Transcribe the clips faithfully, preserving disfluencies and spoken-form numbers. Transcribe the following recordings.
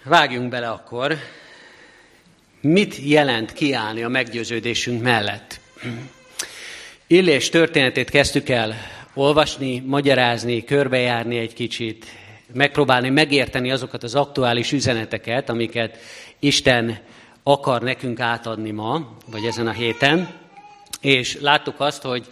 Vágjunk bele akkor. Mit jelent kiállni a meggyőződésünk mellett? Illés történetét kezdtük el olvasni, magyarázni, körbejárni egy kicsit, megpróbálni megérteni azokat az aktuális üzeneteket, amiket Isten akar nekünk átadni ma, vagy ezen a héten. És láttuk azt, hogy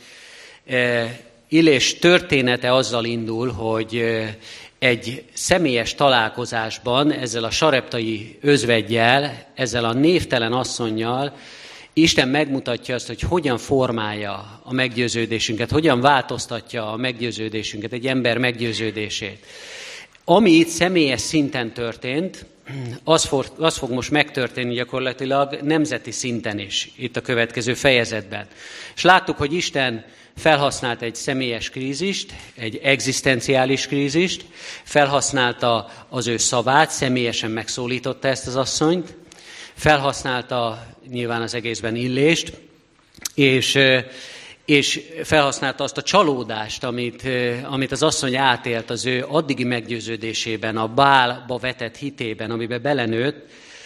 Illés története azzal indul, hogy egy személyes találkozásban ezzel a sareptai özveggyel, ezzel a névtelen asszonnyal Isten megmutatja azt, hogy hogyan formálja a meggyőződésünket, hogyan változtatja a meggyőződésünket, egy ember meggyőződését. Ami itt személyes szinten történt, az fog, az fog most megtörténni gyakorlatilag nemzeti szinten is, itt a következő fejezetben. És láttuk, hogy Isten felhasznált egy személyes krízist, egy egzisztenciális krízist, felhasználta az ő szavát, személyesen megszólította ezt az asszonyt, felhasználta nyilván az egészben Illést, és, és felhasználta azt a csalódást, amit, amit az asszony átélt az ő addigi meggyőződésében, a Bálba vetett hitében, amiben belenőtt.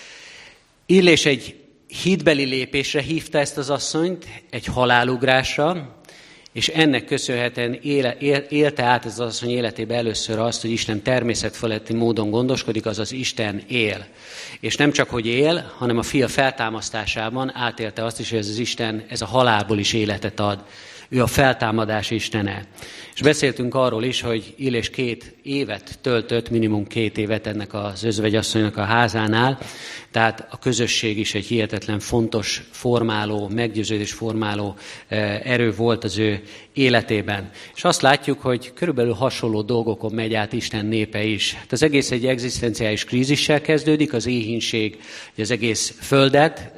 Illés egy hitbeli lépésre hívta ezt az asszonyt, egy halálugrásra, és ennek köszönhetően éle, élte át az asszony életébe először azt, hogy Isten természetfeletti módon gondoskodik, azaz Isten él. És nem csak, hogy él, hanem a fia feltámasztásában átélte azt is, hogy ez az Isten, ez a halálból is életet ad. Ő a feltámadás Istene. És beszéltünk arról is, hogy Illés két évet töltött, minimum két évet ennek az özvegyasszonynak a házánál, tehát a közösség is egy hihetetlen fontos formáló, meggyőződés formáló erő volt az ő életében. És azt látjuk, hogy körülbelül hasonló dolgokon megy át Isten népe is. Hát az egész egy egzisztenciális krízissel kezdődik, az éhínség az egész földet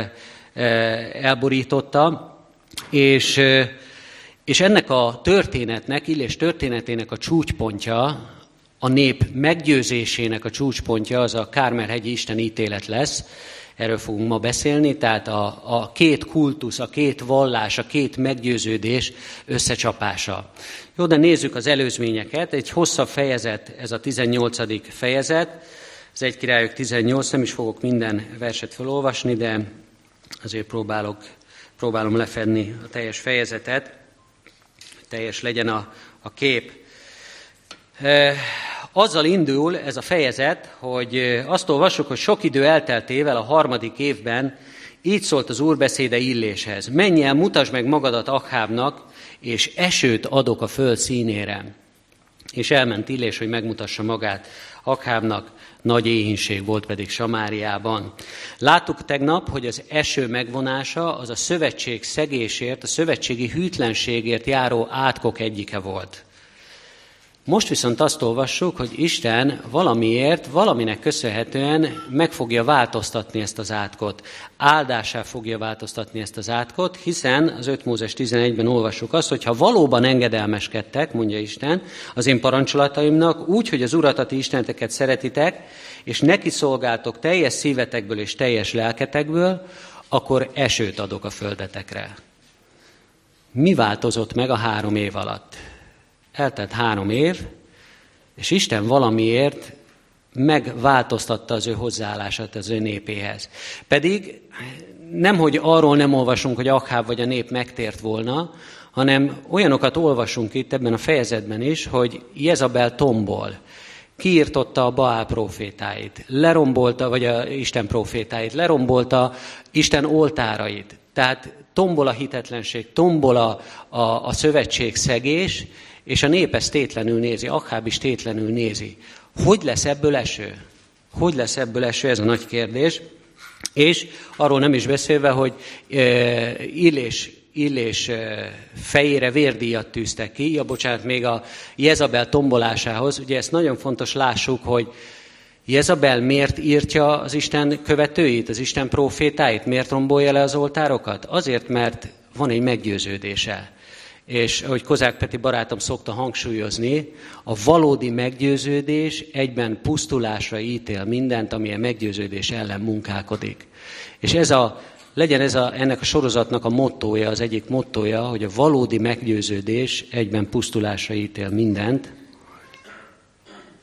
elborította, És, és ennek a történetnek, Illés történetének a csúcspontja, a nép meggyőzésének a csúcspontja az a Kármel-hegyi Isten ítélet lesz. Erről fogunk ma beszélni, tehát a, a két kultusz, a két vallás, a két meggyőződés összecsapása. Jó, de nézzük az előzményeket. Egy hosszabb fejezet, ez a tizennyolcadik fejezet. Az egy Királyok tizennyolc, nem is fogok minden verset felolvasni, de azért próbálok Próbálom lefedni a teljes fejezetet, teljes legyen a, a kép. E, azzal indul ez a fejezet, hogy azt olvassuk, hogy sok idő elteltével a harmadik évben így szólt az Úr beszéde Illéshez. Menj el, mutasd meg magadat Akhábnak, és esőt adok a föld színére. És elment Illés, hogy megmutassa magát Akhábnak, nagy éhínség volt pedig Samáriában. Láttuk tegnap, hogy az eső megvonása az a szövetség szegésért, a szövetségi hűtlenségért járó átkok egyike volt. Most viszont azt olvassuk, hogy Isten valamiért, valaminek köszönhetően meg fogja változtatni ezt az átkot. Áldásá fogja változtatni ezt az átkot, hiszen az öt Mózes tizenegyben olvassuk azt, hogy ha valóban engedelmeskedtek, mondja Isten, az én parancsolataimnak, úgy, hogy az Urat, a ti isteneteket szeretitek, és neki szolgáltok teljes szívetekből és teljes lelketekből, akkor esőt adok a földetekre. Mi változott meg a három év alatt? Eltelt három év, és Isten valamiért megváltoztatta az ő hozzáállását az ő népéhez. Pedig nemhogy arról nem olvasunk, hogy Akháb vagy a nép megtért volna, hanem olyanokat olvasunk itt ebben a fejezetben is, hogy Jezabel tombol. Kiirtotta a Baál profétáit, lerombolta, vagy a Isten profétáit, lerombolta Isten oltárait. Tehát tombol a hitetlenség, tombol a, a, a szövetség szegés, és a nép ezt tétlenül nézi, Akháb is tétlenül nézi. Hogy lesz ebből eső? Hogy lesz ebből eső? Ez a nagy kérdés. És arról nem is beszélve, hogy e, Illés, Illés e, fejére vérdíjat tűztek ki, ja, bocsánat, még a Jezabel tombolásához. Ugye ezt nagyon fontos lássuk, hogy Jezabel miért írtja az Isten követőit, az Isten profétáit? Miért rombolja le az oltárokat? Azért, mert van egy meggyőződése. És ahogy Kozák Peti barátom szokta hangsúlyozni, a valódi meggyőződés egyben pusztulásra ítél mindent, ami a meggyőződés ellen munkálkodik. És ez a, legyen ez a, ennek a sorozatnak a mottója, az egyik mottója, hogy a valódi meggyőződés egyben pusztulásra ítél mindent,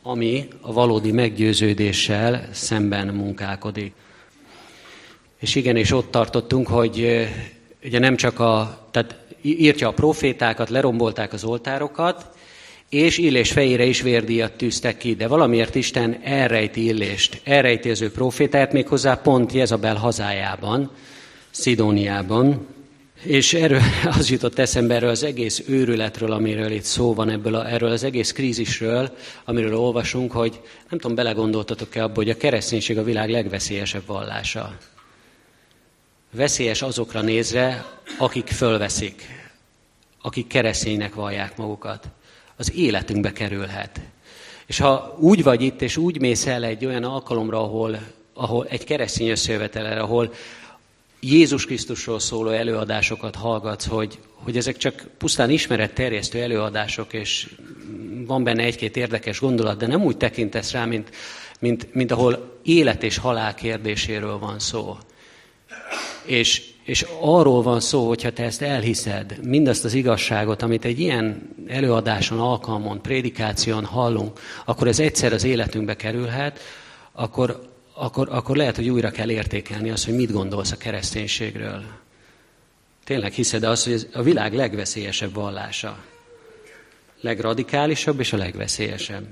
ami a valódi meggyőződéssel szemben munkálkodik. És igen, és ott tartottunk, hogy ugye nem csak a, tehát írtja a profétákat, lerombolták az oltárokat, és Illés fejére is vérdíjat tűztek ki, de valamiért Isten elrejti Illést, elrejti az ő profétáját, méghozzá pont Jezabel hazájában, Szidóniában. És erről az jutott eszembe erről az egész őrületről, amiről itt szó van, ebből a, erről az egész krízisről, amiről olvasunk, hogy nem tudom, belegondoltatok-e abba, hogy a kereszténység a világ legveszélyesebb vallása. Veszélyes azokra nézve, akik fölveszik, akik kereszténynek vallják magukat. Az életünkbe kerülhet. És ha úgy vagy itt, és úgy mész el egy olyan alkalomra, ahol, ahol egy keresztény összejövetelre, ahol Jézus Krisztusról szóló előadásokat hallgatsz, hogy, hogy ezek csak pusztán ismeretterjesztő előadások, és van benne egy-két érdekes gondolat, de nem úgy tekintesz rá, mint, mint, mint ahol élet és halál kérdéséről van szó. És, és arról van szó, hogyha te ezt elhiszed, mindazt az igazságot, amit egy ilyen előadáson, alkalmon, prédikáción hallunk, akkor ez egyszer az életünkbe kerülhet, akkor, akkor, akkor lehet, hogy újra kell értékelni azt, hogy mit gondolsz a kereszténységről. Tényleg hiszed azt, hogy ez a világ legveszélyesebb vallása. Legradikálisabb és a legveszélyesebb.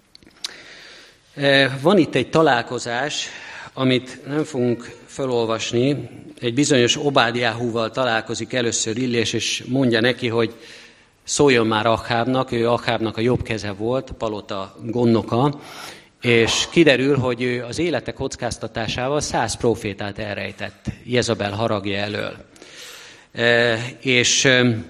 Van itt egy találkozás, amit nem fogunk felolvasni. Egy bizonyos Obádiáhúval találkozik először Illés, és mondja neki, hogy szóljon már Akhábnak, ő Akhábnak a jobb keze volt, a palota gondnoka, és kiderül, hogy ő az élete kockáztatásával száz profétát elrejtett Jezabel haragja elől. E, és,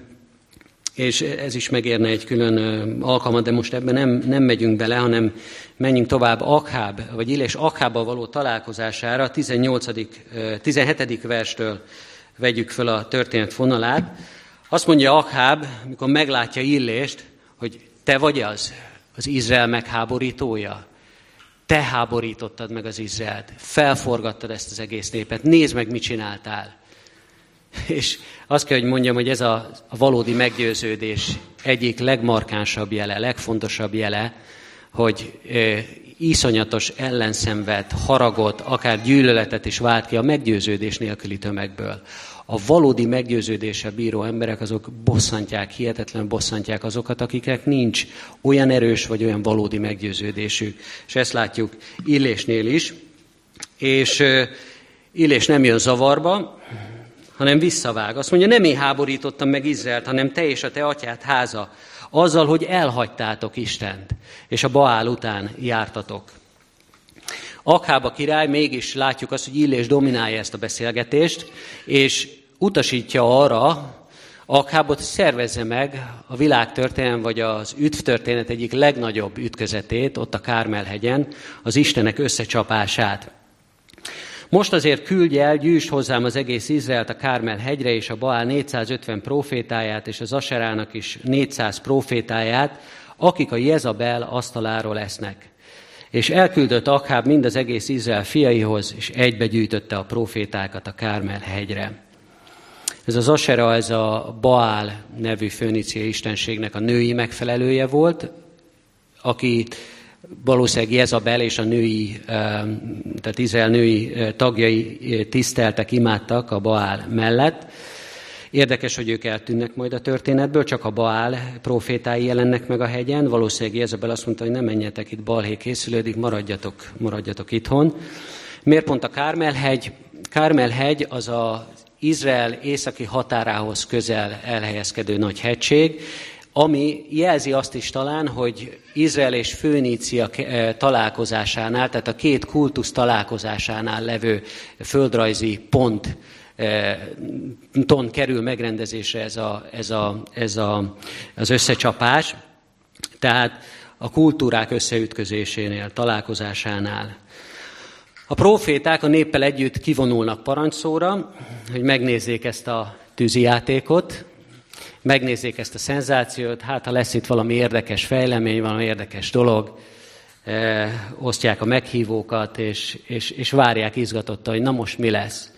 és ez is megérne egy külön alkalmat, de most ebben nem, nem megyünk bele, hanem menjünk tovább Akháb, vagy Illés Akhábbal való találkozására, tizennyolcadik, tizenhetedik verstől vegyük fel a történet fonalát. Azt mondja Akháb, amikor meglátja Illést, hogy te vagy az, az Izrael megháborítója. Te háborítottad meg az Izraelt, felforgattad ezt az egész népet, nézd meg, mit csináltál. És azt kell, hogy mondjam, hogy ez a, a valódi meggyőződés egyik legmarkánsabb jele, legfontosabb jele, hogy e, iszonyatos ellenszenvet, haragot, akár gyűlöletet is vált ki a meggyőződés nélküli tömegből. A valódi meggyőződéssel bíró emberek azok bosszantják, hihetetlen bosszantják azokat, akiknek nincs olyan erős vagy olyan valódi meggyőződésük. És ezt látjuk Illésnél is. És e, Illés nem jön zavarba, hanem visszavág. Azt mondja, nem én háborítottam meg Izraelt, hanem te és a te atyád háza, azzal, hogy elhagytátok Istent, és a Baál után jártatok. Akháb a király, mégis látjuk azt, hogy Illés dominálja ezt a beszélgetést, és utasítja arra Akhábot, hogy szervezze meg a világtörténelem, vagy az üdvtörténet egyik legnagyobb ütközetét, ott a Kármel-hegyen, az istenek összecsapását. Most azért küldj el, gyűjtsd hozzám az egész Izraelt a Kármel-hegyre, és a Baál négyszázötven profétáját, és az Aserának is négyszáz profétáját, akik a Jezabel asztaláról esznek. És elküldött Akháb mind az egész Izrael fiaihoz, és egybegyűjtötte a profétákat a Kármel-hegyre. Ez az Asera, ez a Baál nevű föníciai istenségnek a női megfelelője volt, aki valószínűleg Jezabel és a női, tehát Izrael női tagjai tiszteltek, imádtak a Baál mellett. Érdekes, hogy ők eltűnnek majd a történetből, csak a Baál profétái jelennek meg a hegyen. Valószínűleg Jezabel azt mondta, hogy ne menjetek, itt balhé készülődik, maradjatok, maradjatok itthon. Miért pont a Kármel-hegy? Kármel-hegy az az Izrael északi határához közel elhelyezkedő nagy hegység, ami jelzi azt is talán, hogy Izrael és Fönícia találkozásánál, tehát a két kultusz találkozásánál levő földrajzi pont ton kerül megrendezésre ez, a, ez, a, ez a, az összecsapás, tehát a kultúrák összeütközésénél, találkozásánál. A próféták a néppel együtt kivonulnak parancsszóra, hogy megnézzék ezt a tűzijátékot, megnézzék ezt a szenzációt, hát ha lesz itt valami érdekes fejlemény, valami érdekes dolog, eh, osztják a meghívókat, és, és, és várják izgatottan, hogy na most mi lesz.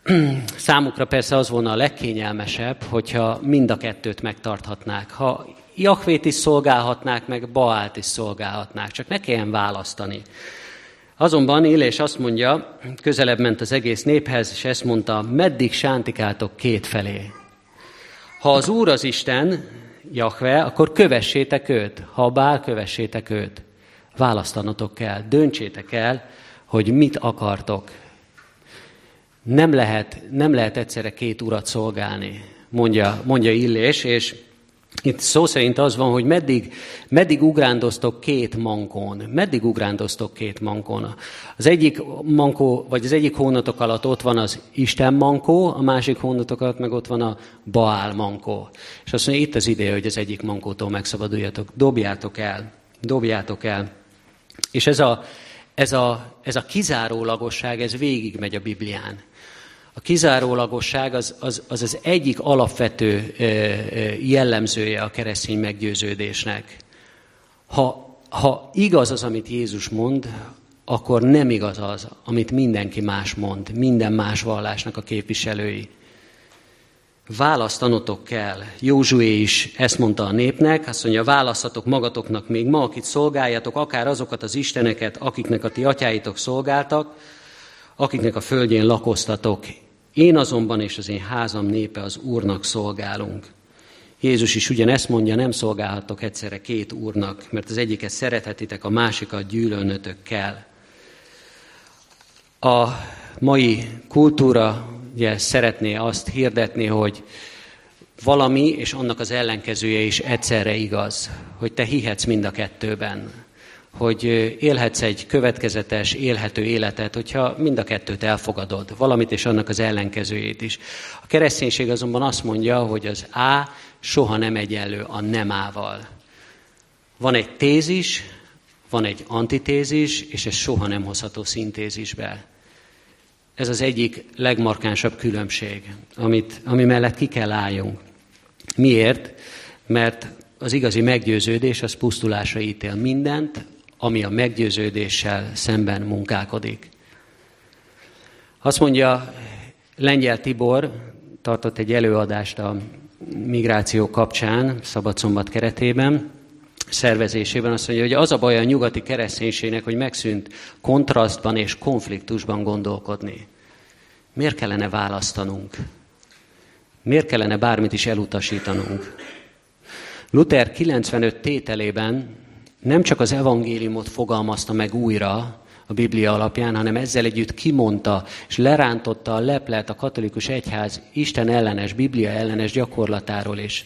Számukra persze az volna a legkényelmesebb, hogyha mind a kettőt megtarthatnák. Ha Jahvét is szolgálhatnák, meg Baált is szolgálhatnák, csak ne kelljen választani. Azonban Illés azt mondja, közelebb ment az egész néphez, és ezt mondta, meddig sántikáltok kétfelé. Ha az Úr az Isten, Jahve, akkor kövessétek őt. Ha a Bál, kövessétek őt. Választanotok kell, döntsétek el, hogy mit akartok. Nem lehet, nem lehet egyszerre két urat szolgálni, mondja, mondja Illés, és itt szó szerint az van, hogy meddig, meddig ugrándoztok két mankón. Meddig ugrándoztok két mankón. Az egyik mankó, vagy az egyik hónatok alatt ott van az Isten mankó, a másik hónatok alatt meg ott van a Baál mankó. És azt mondja, itt az ideje, hogy az egyik mankótól megszabaduljatok. Dobjátok el. Dobjátok el. És ez a, ez a, ez a kizárólagosság, ez végigmegy a Biblián. A kizárólagosság az az, az az egyik alapvető jellemzője a keresztény meggyőződésnek. Ha, ha igaz az, amit Jézus mond, akkor nem igaz az, amit mindenki más mond, minden más vallásnak a képviselői. Választanotok kell. Józsué is ezt mondta a népnek, azt mondja, választatok magatoknak még ma, akit szolgáljatok, akár azokat az isteneket, akiknek a ti atyáitok szolgáltak, akiknek a földjén lakoztatok. Én azonban és az én házam népe az Úrnak szolgálunk. Jézus is ugyanezt mondja, nem szolgálhattok egyszerre két úrnak, mert az egyiket szerethetitek, a másikat gyűlölnötök kell. A mai kultúra ugye szeretné azt hirdetni, hogy valami és annak az ellenkezője is egyszerre igaz, hogy te hihetsz mind a kettőben, hogy élhetsz egy következetes, élhető életet, hogyha mind a kettőt elfogadod, valamit és annak az ellenkezőjét is. A kereszténység azonban azt mondja, hogy az A soha nem egyenlő a nem A-val. Van egy tézis, van egy antitézis, és ez soha nem hozható szintézisbe. Ez az egyik legmarkánsabb különbség, amit, ami mellett ki kell álljunk. Miért? Mert az igazi meggyőződés az pusztulásra ítél mindent, ami a meggyőződéssel szemben munkálkodik. Azt mondja, Lengyel Tibor tartott egy előadást a migráció kapcsán, Szabadszombat keretében, szervezésében, azt mondja, hogy az a baj a nyugati kereszténységnek, hogy megszűnt kontrasztban és konfliktusban gondolkodni. Miért kellene választanunk? Miért kellene bármit is elutasítanunk? Luther kilencvenöt tételében nem csak az evangéliumot fogalmazta meg újra a Biblia alapján, hanem ezzel együtt kimondta és lerántotta a leplet a katolikus egyház Isten ellenes, Biblia ellenes gyakorlatáról is.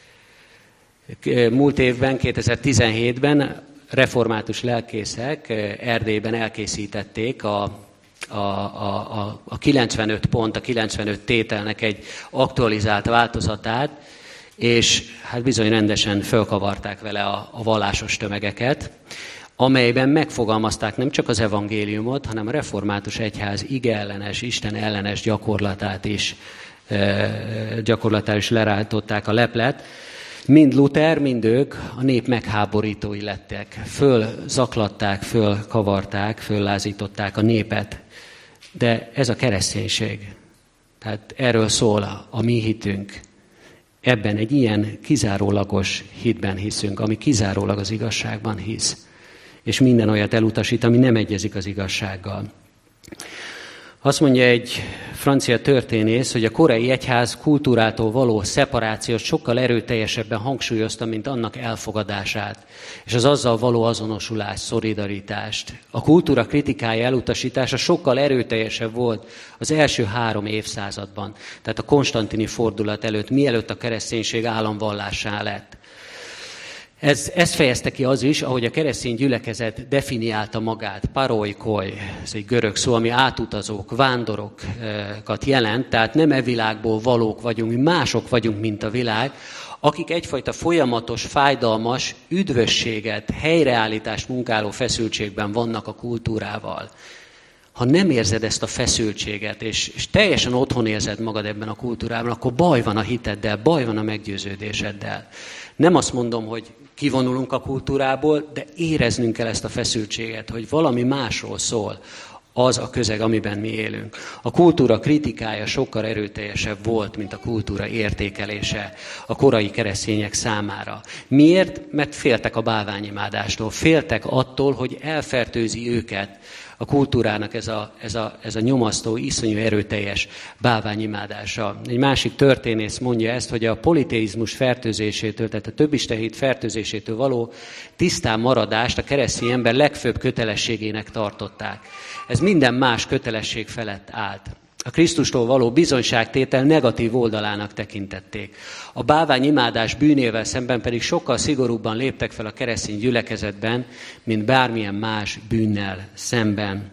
Múlt évben, kétezer-tizenhétben református lelkészek Erdélyben elkészítették a, a, a, a kilencvenöt pont, a kilencvenöt tételnek egy aktualizált változatát, és hát bizony rendesen fölkavarták vele a, a vallásos tömegeket, amelyben megfogalmazták nem csak az evangéliumot, hanem a református egyház ige ellenes, Isten ellenes gyakorlatát is, gyakorlatát is lerántották a leplet. Mind Luther, mind ők a nép megháborítói lettek. Fölzaklatták, fölkavarták, föllázították a népet. De ez a kereszténység. Tehát erről szól a mi hitünk. Ebben egy ilyen kizárólagos hitben hiszünk, ami kizárólag az igazságban hisz. És minden olyat elutasít, ami nem egyezik az igazsággal. Azt mondja egy francia történész, hogy a korai egyház kultúrától való szeparációt sokkal erőteljesebben hangsúlyozta, mint annak elfogadását, és az azzal való azonosulást, szolidaritást. A kultúra kritikája, elutasítása sokkal erőteljesebb volt az első három évszázadban, tehát a konstantini fordulat előtt, mielőtt a kereszténység államvallássá lett. Ez, ezt fejezte ki az is, ahogy a keresztény gyülekezet definiálta magát, paroikoi, ez egy görög szó, ami átutazók, vándorokat jelent, tehát nem e világból valók vagyunk, mi mások vagyunk, mint a világ, akik egyfajta folyamatos, fájdalmas üdvösséget, helyreállítást munkáló feszültségben vannak a kultúrával. Ha nem érzed ezt a feszültséget, és, és teljesen otthon érzed magad ebben a kultúrában, akkor baj van a hiteddel, baj van a meggyőződéseddel. Nem azt mondom, hogy kivonulunk a kultúrából, de éreznünk kell ezt a feszültséget, hogy valami másról szól. az a közeg, amiben mi élünk. A kultúra kritikája sokkal erőteljesebb volt, mint a kultúra értékelése a korai keresztények számára. Miért? Mert féltek a bálványimádástól, féltek attól, hogy elfertőzi őket a kultúrának ez a, ez a, ez a nyomasztó, iszonyú erőteljes bálványimádása. Egy másik történész mondja ezt, hogy a politeizmus fertőzésétől, tehát a többistehit fertőzésétől való tisztán maradást a keresztény ember legfőbb kötelességének tartották. Ez minden más kötelesség felett állt. A Krisztustól való bizonyságtétel negatív oldalának tekintették. A bálványimádás bűnével szemben pedig sokkal szigorúbban léptek fel a keresztény gyülekezetben, mint bármilyen más bűnnel szemben.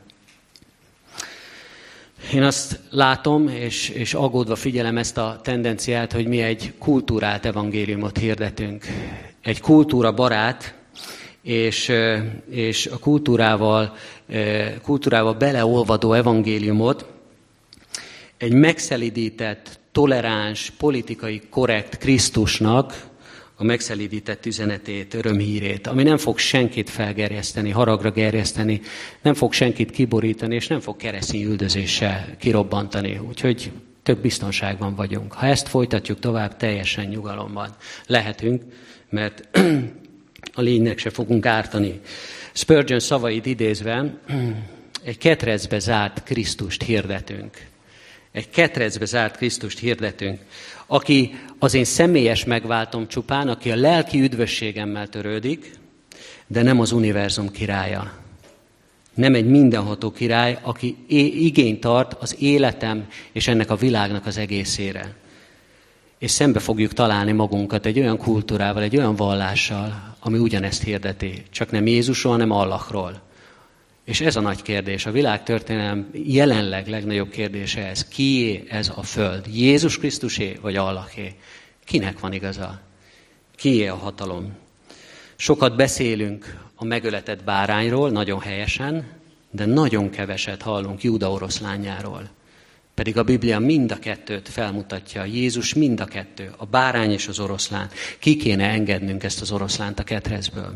Én azt látom, és, és aggódva figyelem ezt a tendenciát, hogy mi egy kultúrált evangéliumot hirdetünk. Egy kultúra barát, és, és a kultúrával, kultúrával beleolvadó evangéliumot, egy megszelidített, toleráns, politikai korrekt Krisztusnak a megszelidített üzenetét, örömhírét, ami nem fog senkit felgerjeszteni, haragra gerjeszteni, nem fog senkit kiborítani, és nem fog keresztény üldözéssel kirobbantani. Úgyhogy több biztonságban vagyunk. Ha ezt folytatjuk tovább, teljesen nyugalomban lehetünk, mert a lénynek se fogunk ártani. Spurgeon szavait idézve, egy ketrecbe zárt Krisztust hirdetünk. Egy ketrecbe zárt Krisztust hirdetünk, aki az én személyes megváltom csupán, aki a lelki üdvösségemmel törődik, de nem az univerzum királya. Nem egy mindenható király, aki igényt tart az életem és ennek a világnak az egészére. És szembe fogjuk találni magunkat egy olyan kultúrával, egy olyan vallással, ami ugyanezt hirdeti, csak nem Jézusról, hanem Allahról. És ez a nagy kérdés, a világtörténelem jelenleg legnagyobb kérdése ez. Kié ez a föld? Jézus Krisztusé vagy Allahé? Kinek van igaza? Kié a hatalom? Sokat beszélünk a megöletett bárányról, nagyon helyesen, de nagyon keveset hallunk Júda oroszlányáról. Pedig a Biblia mind a kettőt felmutatja, Jézus mind a kettő, a bárány és az oroszlán. Ki kéne engednünk ezt az oroszlánt a ketrecből?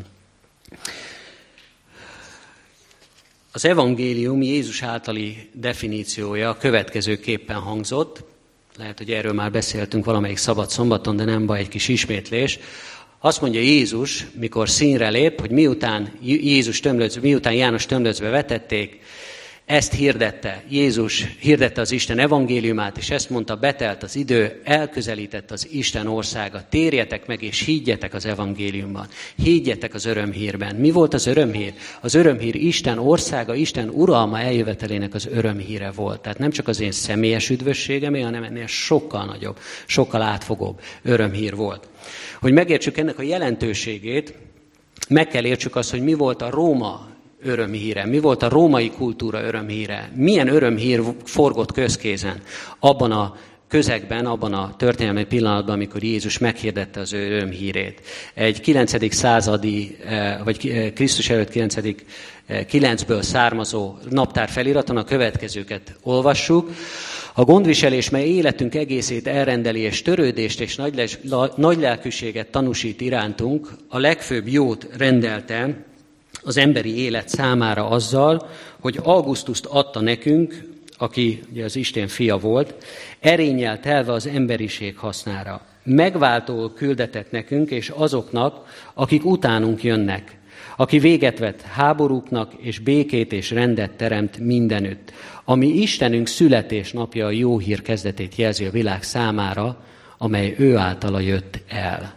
Az evangélium Jézus általi definíciója a következőképpen hangzott. Lehet, hogy erről már beszéltünk valamelyik szabad szombaton, de nem baj, egy kis ismétlés. Azt mondja Jézus, mikor színre lép, hogy miután, Jézus tömlöc, miután János tömlöcbe vetették, ezt hirdette, Jézus hirdette az Isten evangéliumát, és ezt mondta, betelt az idő, elközelített az Isten országa. Térjetek meg, és higgyetek az evangéliumban. Higgyetek az örömhírben. Mi volt az örömhír? Az örömhír Isten országa, Isten uralma eljövetelének az örömhíre volt. Tehát nem csak az én személyes üdvösségemé, hanem ennél sokkal nagyobb, sokkal átfogóbb örömhír volt. Hogy megértsük ennek a jelentőségét, meg kell értsük azt, hogy mi volt a Róma örömhíre, mi volt a római kultúra örömhíre, milyen örömhír forgott közkézen abban a közegben, abban a történelmi pillanatban, amikor Jézus meghirdette az ő örömhírét. Egy kilencedik századi, vagy Krisztus előtt kilencedik kilencből származó naptár feliraton a következőket olvassuk. A gondviselés, mely életünk egészét elrendeli, és törődést és nagylelkűséget tanúsít irántunk, a legfőbb jót rendelte az emberi élet számára azzal, hogy Augustuszt adta nekünk, aki ugye az Isten fia volt, erénnyel telve az emberiség hasznára. Megváltó küldetett nekünk, és azoknak, akik utánunk jönnek, aki véget vett háborúknak, és békét és rendet teremt mindenütt, ami Istenünk születésnapja a jó hír kezdetét jelzi a világ számára, amely ő általa jött el.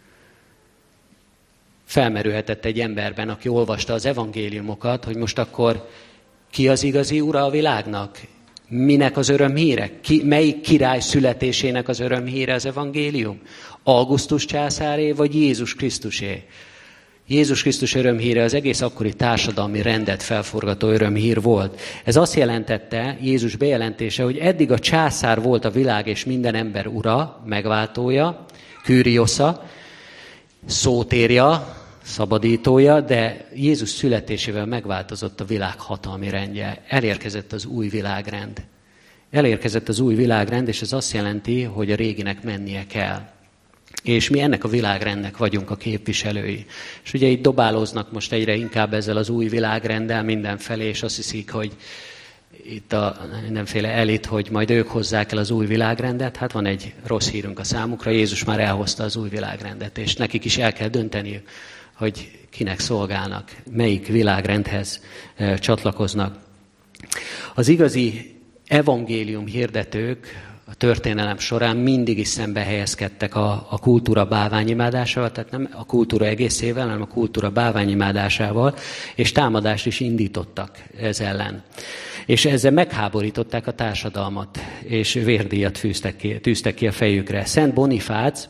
Felmerülhetett egy emberben, aki olvasta az evangéliumokat, hogy most akkor ki az igazi ura a világnak? Minek az örömhíre? Ki, melyik király születésének az örömhíre az evangélium? Augustus császáré vagy Jézus Krisztusé? Jézus Krisztus örömhíre az egész akkori társadalmi rendet felforgató örömhír volt. Ez azt jelentette, Jézus bejelentése, hogy eddig a császár volt a világ és minden ember ura, megváltója, Kyriosza, szótérja, szabadítója, de Jézus születésével megváltozott a világ hatalmi rendje. Elérkezett az új világrend. Elérkezett az új világrend, és ez azt jelenti, hogy a réginek mennie kell. És mi ennek a világrendnek vagyunk a képviselői. És ugye itt dobálóznak most egyre inkább ezzel az új világrenddel mindenfelé, és azt hiszik, hogy itt a mindenféle elit, hogy majd ők hozzák el az új világrendet. Hát van egy rossz hírünk a számukra, Jézus már elhozta az új világrendet, és nekik is el kell dönteniük, hogy kinek szolgálnak, melyik világrendhez e, csatlakoznak. Az igazi evangélium hirdetők a történelem során mindig is szembe helyezkedtek a, a kultúra bálványimádásával, tehát nem a kultúra egészével, hanem a kultúra bálványimádásával, és támadást is indítottak ez ellen. És ezzel megháborították a társadalmat, és vérdíjat fűztek ki, tűztek ki a fejükre. Szent Bonifác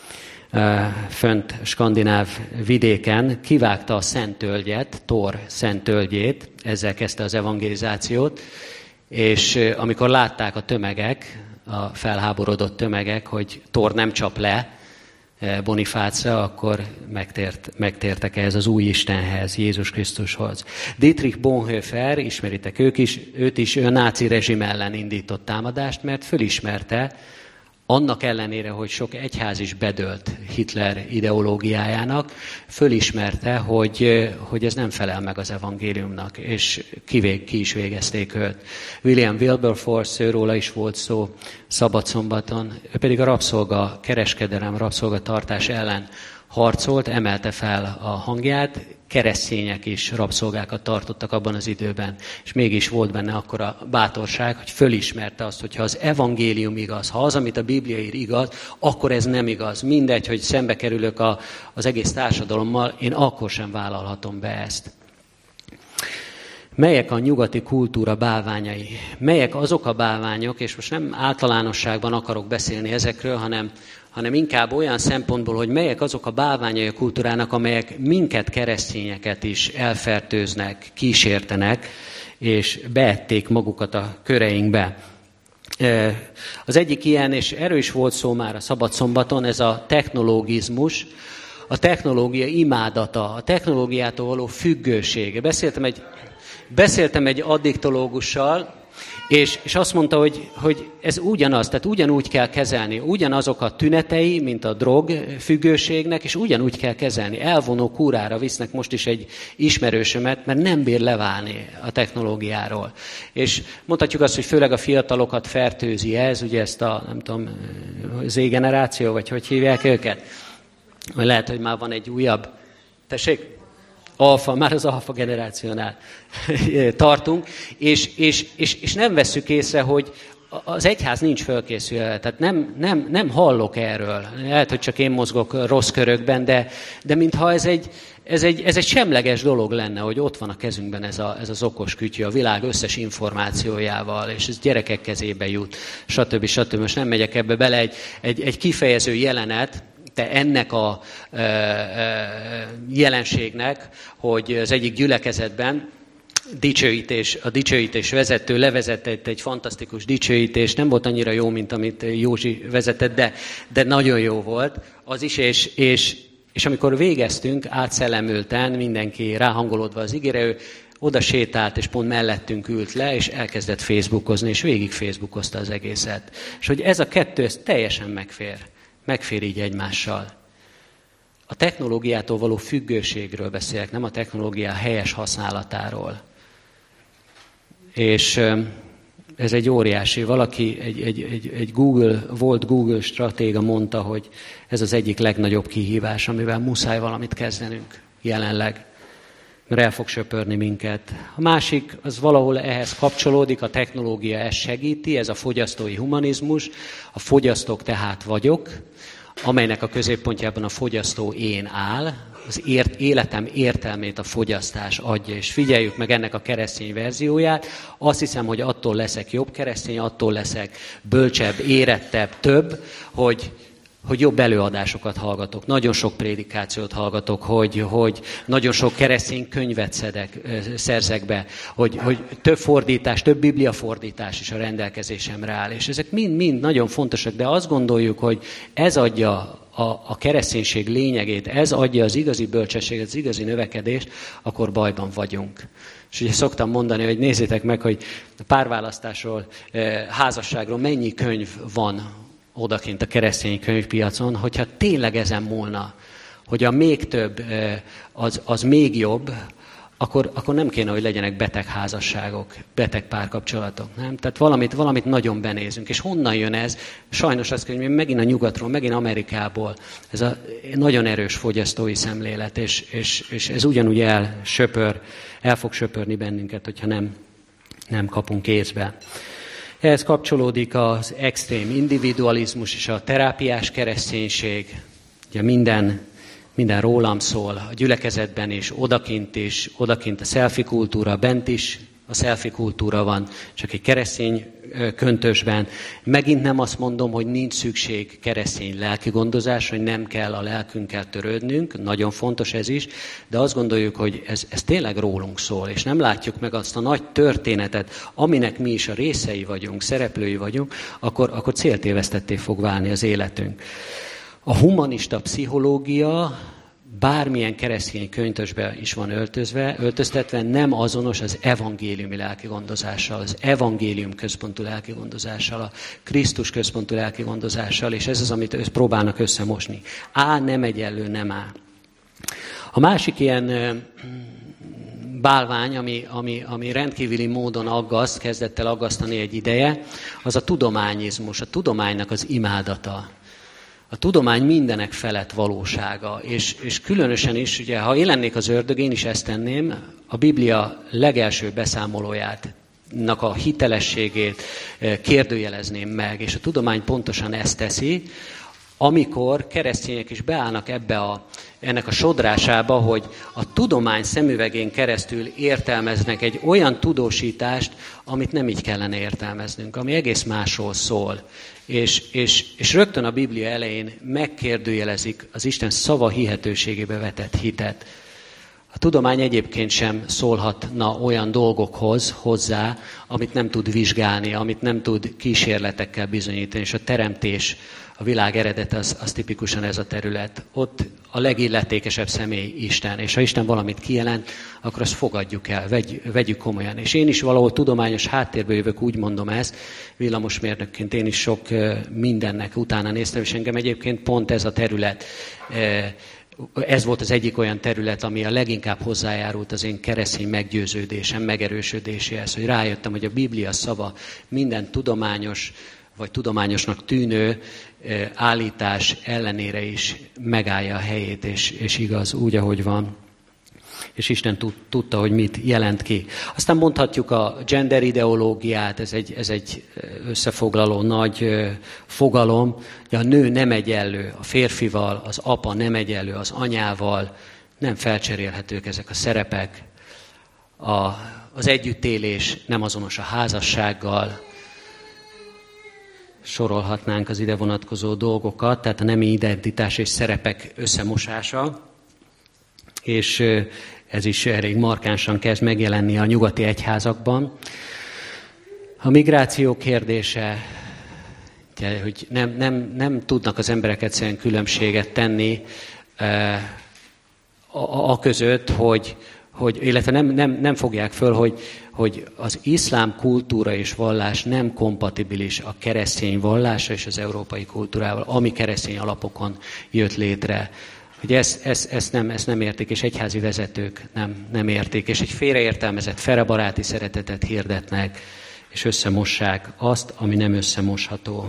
fönt skandináv vidéken kivágta a Szent Tölgyet, Tor Szent Tölgyét, ezzel kezdte az evangelizációt, és amikor látták a tömegek, a felháborodott tömegek, hogy Tor nem csap le Bonifácra, akkor megtért, megtértek ehhez az új Istenhez, Jézus Krisztushoz. Dietrich Bonhoeffer, ismeritek ők is, őt is ő a náci rezsim ellen indított támadást, mert fölismerte, annak ellenére, hogy sok egyház is bedőlt Hitler ideológiájának, fölismerte, hogy, hogy ez nem felel meg az evangéliumnak, és kivég, ki is végezték őt. William Wilberforce, őróla is volt szó Szabadszombaton, ő pedig a rabszolga kereskedelem, rabszolgatartás ellen harcolt, emelte fel a hangját, keresztények is rabszolgákat tartottak abban az időben, és mégis volt benne akkor a bátorság, hogy fölismerte azt, hogy ha az evangélium igaz, ha az, amit a Biblia ír igaz, akkor ez nem igaz. Mindegy, hogy szembe kerülök a, az egész társadalommal, én akkor sem vállalhatom be ezt. Melyek a nyugati kultúra bálványai? Melyek azok a bálványok, és most nem általánosságban akarok beszélni ezekről, hanem hanem inkább olyan szempontból, hogy melyek azok a bálványai a kultúrának, amelyek minket, keresztényeket is elfertőznek, kísértenek, és beették magukat a köreinkbe. Az egyik ilyen, és erről is volt szó már a Szabadszombaton, ez a technológizmus, a technológia imádata, a technológiától való függősége. Beszéltem egy, beszéltem egy addiktológussal, És, és azt mondta, hogy, hogy ez ugyanaz, tehát ugyanúgy kell kezelni, ugyanazok a tünetei, mint a drog függőségnek, és ugyanúgy kell kezelni. Elvonó kúrára visznek most is egy ismerősömet, mert nem bír leválni a technológiáról. És mondhatjuk azt, hogy főleg a fiatalokat fertőzi ez, ugye ezt a, nem tudom, Z-generáció, vagy hogy hívják őket? Vagy lehet, hogy már van egy újabb, tessék? Alfa, már az alfa generációnál tartunk, és, és, és, és nem vesszük észre, hogy az egyház nincs fölkészülve, tehát nem, nem, nem hallok erről. Lehet, hogy csak én mozgok rossz körökben, de, de mintha ez egy, ez, egy, ez egy semleges dolog lenne, hogy ott van a kezünkben ez, a, ez az okos kütyű a világ összes információjával, és ez gyerekek kezébe jut, stb. stb. Most nem megyek ebbe bele, egy, egy, egy kifejező jelenet, te ennek a e, e, jelenségnek, hogy az egyik gyülekezetben dicsőítés, a dicsőítés vezető levezetett egy fantasztikus dicsőítés, nem volt annyira jó, mint amit Józsi vezetett, de, de nagyon jó volt az is, és, és, és amikor végeztünk, átszellemülten, mindenki ráhangolódva az igére, ő oda sétált, és pont mellettünk ült le, és elkezdett Facebookozni, és végig Facebookozta az egészet. És hogy ez a kettő, ez teljesen megfér. Megfér így egymással. A technológiától való függőségről beszélek, nem a technológia helyes használatáról. És ez egy óriási, valaki, egy, egy, egy, egy Google, volt Google stratéga mondta, hogy ez az egyik legnagyobb kihívás, amivel muszáj valamit kezdenünk jelenleg, mert el fog söpörni minket. A másik, az valahol ehhez kapcsolódik, a technológia ezt segíti, ez a fogyasztói humanizmus, a fogyasztók tehát vagyok, amelynek a középpontjában a fogyasztó én áll, az ért, életem értelmét a fogyasztás adja, és figyeljük meg ennek a keresztény verzióját. Azt hiszem, hogy attól leszek jobb keresztény, attól leszek bölcsebb, érettebb, több, hogy hogy jobb előadásokat hallgatok, nagyon sok prédikációt hallgatok, hogy, hogy nagyon sok keresztény könyvet szedek, szerzek be, hogy, hogy több fordítás, több bibliafordítás is a rendelkezésemre áll. És ezek mind-mind nagyon fontosak, de azt gondoljuk, hogy ez adja a, a kereszténység lényegét, ez adja az igazi bölcsességet, az igazi növekedést, akkor bajban vagyunk. És ugye szoktam mondani, hogy nézzétek meg, hogy párválasztásról, házasságról mennyi könyv van odakint a keresztény könyvpiacon, hogyha tényleg ezen múlna, hogy a még több, az, az még jobb, akkor, akkor nem kéne, hogy legyenek beteg házasságok, beteg párkapcsolatok, nem? Tehát valamit, valamit nagyon benézünk. És honnan jön ez? Sajnos azt kell, hogy megint a nyugatról, megint Amerikából. Ez a nagyon erős fogyasztói szemlélet, és, és, és ez ugyanúgy elsöpör, el fog söpörni bennünket, hogyha nem, nem kapunk észbe. Ehhez kapcsolódik az extrém individualizmus és a terápiás kereszténység. Ugye minden, minden rólam szól, a gyülekezetben is, odakint is, odakint a selfie kultúra, bent is a selfie kultúra van, csak egy keresztény köntösben. Megint nem azt mondom, hogy nincs szükség keresztény lelki gondozás, hogy nem kell a lelkünkkel törődnünk, nagyon fontos ez is, de azt gondoljuk, hogy ez, ez tényleg rólunk szól, és nem látjuk meg azt a nagy történetet, aminek mi is a részei vagyunk, szereplői vagyunk, akkor, akkor céltévesztetté fog válni az életünk. A humanista pszichológia bármilyen keresztény köntösbe is van öltözve, öltöztetve, nem azonos az evangéliumi lelki gondozással, az evangélium központú lelki gondozással, a Krisztus központú lelki gondozással, és ez az, amit próbálnak összemosni. A nem egyenlő nem A. A másik ilyen bálvány, ami, ami, ami rendkívüli módon aggaszt, kezdett el aggasztani egy ideje, az a tudományizmus, a tudománynak az imádata. A tudomány mindenek felett valósága, és, és különösen is, ugye, ha én lennék az ördög, én is ezt tenném, a Biblia legelső beszámolóját, a hitelességét kérdőjelezném meg, és a tudomány pontosan ezt teszi, amikor keresztények is beállnak ebbe a, ennek a sodrásába, hogy a tudomány szemüvegén keresztül értelmeznek egy olyan tudósítást, amit nem így kellene értelmeznünk, ami egész másról szól. És, és, és rögtön a Biblia elején megkérdőjelezik az Isten szava hihetőségébe vetett hitet. A tudomány egyébként sem szólhatna olyan dolgokhoz hozzá, amit nem tud vizsgálni, amit nem tud kísérletekkel bizonyítani, és a teremtés, a világ eredete az, az tipikusan ez a terület. Ott a legilletékesebb személy Isten, és ha Isten valamit kijelent, akkor azt fogadjuk el, vegy, vegyük komolyan. És én is valahol tudományos háttérből jövök, úgy mondom ezt, villamosmérnökként én is sok mindennek utána néztem, és engem egyébként pont ez a terület, ez volt az egyik olyan terület, ami a leginkább hozzájárult az én keresztény meggyőződésem, megerősödéséhez, hogy rájöttem, hogy a Biblia szava minden tudományos, vagy tudományosnak tűnő állítás ellenére is megállja a helyét, és, és igaz úgy, ahogy van. És Isten tudta, hogy mit jelent ki. Aztán mondhatjuk a gender ideológiát, ez egy, ez egy összefoglaló nagy fogalom, hogy a nő nem egyenlő a férfival, az apa nem egyenlő az anyával, nem felcserélhetők ezek a szerepek, a, az együttélés nem azonos a házassággal, sorolhatnánk az ide vonatkozó dolgokat, tehát a nemi identitás és szerepek összemosása, és ez is elég markánsan kezd megjelenni a nyugati egyházakban. A migráció kérdése, hogy nem, nem, nem tudnak az emberek egyszerűen különbséget tenni a, a, a között, hogy, hogy illetve nem, nem, nem fogják föl, hogy, hogy az iszlám kultúra és vallás nem kompatibilis a keresztény vallása és az európai kultúrával, ami keresztény alapokon jött létre. Hogy ezt, ezt, ezt, nem, ezt nem értik, és egyházi vezetők nem, nem értik, és egy félreértelmezett, felebaráti szeretetet hirdetnek, és összemossák azt, ami nem összemosható.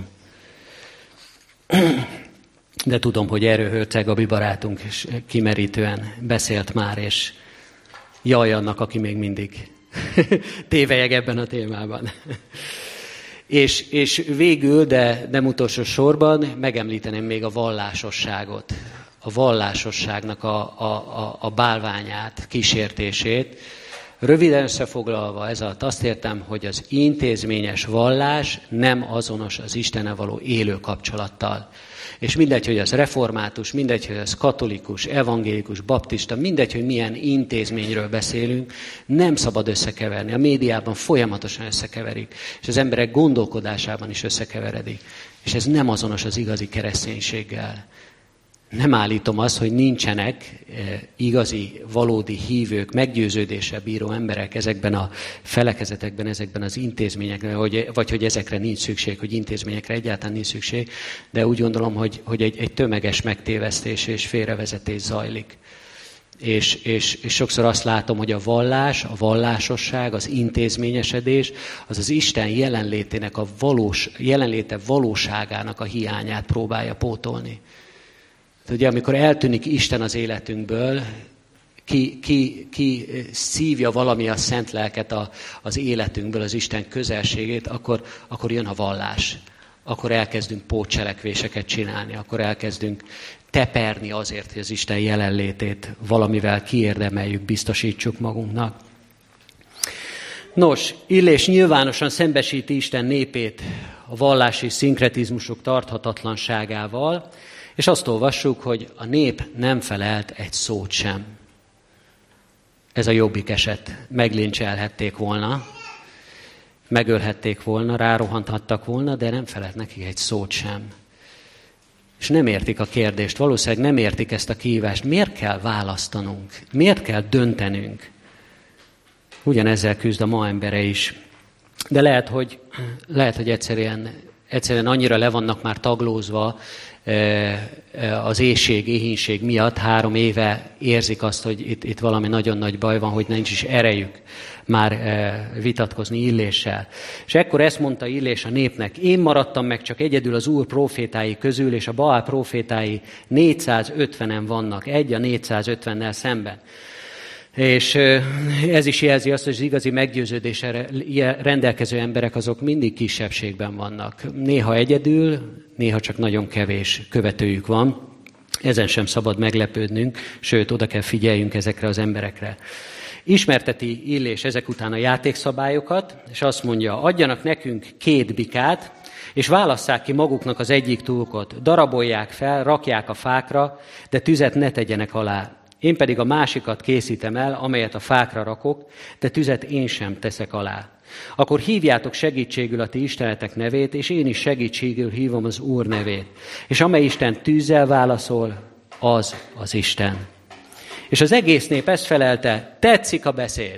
De tudom, hogy erről Hörceg Gabi barátunk is kimerítően beszélt már, és jaj annak, aki még mindig tévelyeg ebben a témában. És, és végül, de nem utolsó sorban megemlíteném még a vallásosságot. A vallásosságnak a, a, a, a bálványát, kísértését. Röviden összefoglalva ez alatt azt értem, hogy az intézményes vallás nem azonos az Istennel való élő kapcsolattal. És mindegy, hogy az református, mindegy, hogy az katolikus, evangélikus, baptista, mindegy, hogy milyen intézményről beszélünk, nem szabad összekeverni. A médiában folyamatosan összekeverik, és az emberek gondolkodásában is összekeveredik. És ez nem azonos az igazi kereszténységgel. Nem állítom azt, hogy nincsenek igazi, valódi hívők, meggyőződéssel bíró emberek ezekben a felekezetekben, ezekben az intézményekben, vagy, vagy hogy ezekre nincs szükség, hogy intézményekre egyáltalán nincs szükség, de úgy gondolom, hogy, hogy egy, egy tömeges megtévesztés és félrevezetés zajlik. És, és, és sokszor azt látom, hogy a vallás, a vallásosság, az intézményesedés, az az Isten jelenlétének a valós, jelenléte valóságának a hiányát próbálja pótolni. Ugye, amikor eltűnik Isten az életünkből, ki, ki, ki szívja valami a szent lelket a, az életünkből, az Isten közelségét, akkor, akkor jön a vallás. Akkor elkezdünk pótcselekvéseket csinálni, akkor elkezdünk teperni azért, hogy az Isten jelenlétét valamivel kiérdemeljük, biztosítsuk magunknak. Nos, Illés nyilvánosan szembesíti Isten népét a vallási szinkretizmusok tarthatatlanságával, és azt olvassuk, hogy a nép nem felelt egy szót sem. Ez a jobbik eset. Meglincselhették volna, megölhették volna, rárohanthattak volna, de nem felelt nekik egy szót sem. És nem értik a kérdést, valószínűleg nem értik ezt a kihívást. Miért kell választanunk? Miért kell döntenünk? Ugyanezzel küzd a ma embere is. De lehet, hogy, lehet, hogy egyszerűen, egyszerűen annyira le vannak már taglózva az éhség, éhínség miatt, három éve érzik azt, hogy itt, itt valami nagyon nagy baj van, hogy nincs is erejük már vitatkozni Illéssel. És ekkor ezt mondta Illés a népnek: én maradtam meg csak egyedül az Úr prófétái közül, és a Baál prófétái négyszázötvenen vannak, egy a négyszázötvennel szemben. És ez is jelzi azt, hogy az igazi meggyőződésre rendelkező emberek azok mindig kisebbségben vannak. Néha egyedül, néha csak nagyon kevés követőjük van. Ezen sem szabad meglepődnünk, sőt, oda kell figyeljünk ezekre az emberekre. Ismerteti Illés ezek után a játékszabályokat, és azt mondja: adjanak nekünk két bikát, és válasszák ki maguknak az egyik túlkot, darabolják fel, rakják a fákra, de tüzet ne tegyenek alá. Én pedig a másikat készítem el, amelyet a fákra rakok, de tüzet én sem teszek alá. Akkor hívjátok segítségül a ti istenetek nevét, és én is segítségül hívom az Úr nevét. És amely Isten tűzzel válaszol, az az Isten. És az egész nép ezt felelte: tetszik a beszéd.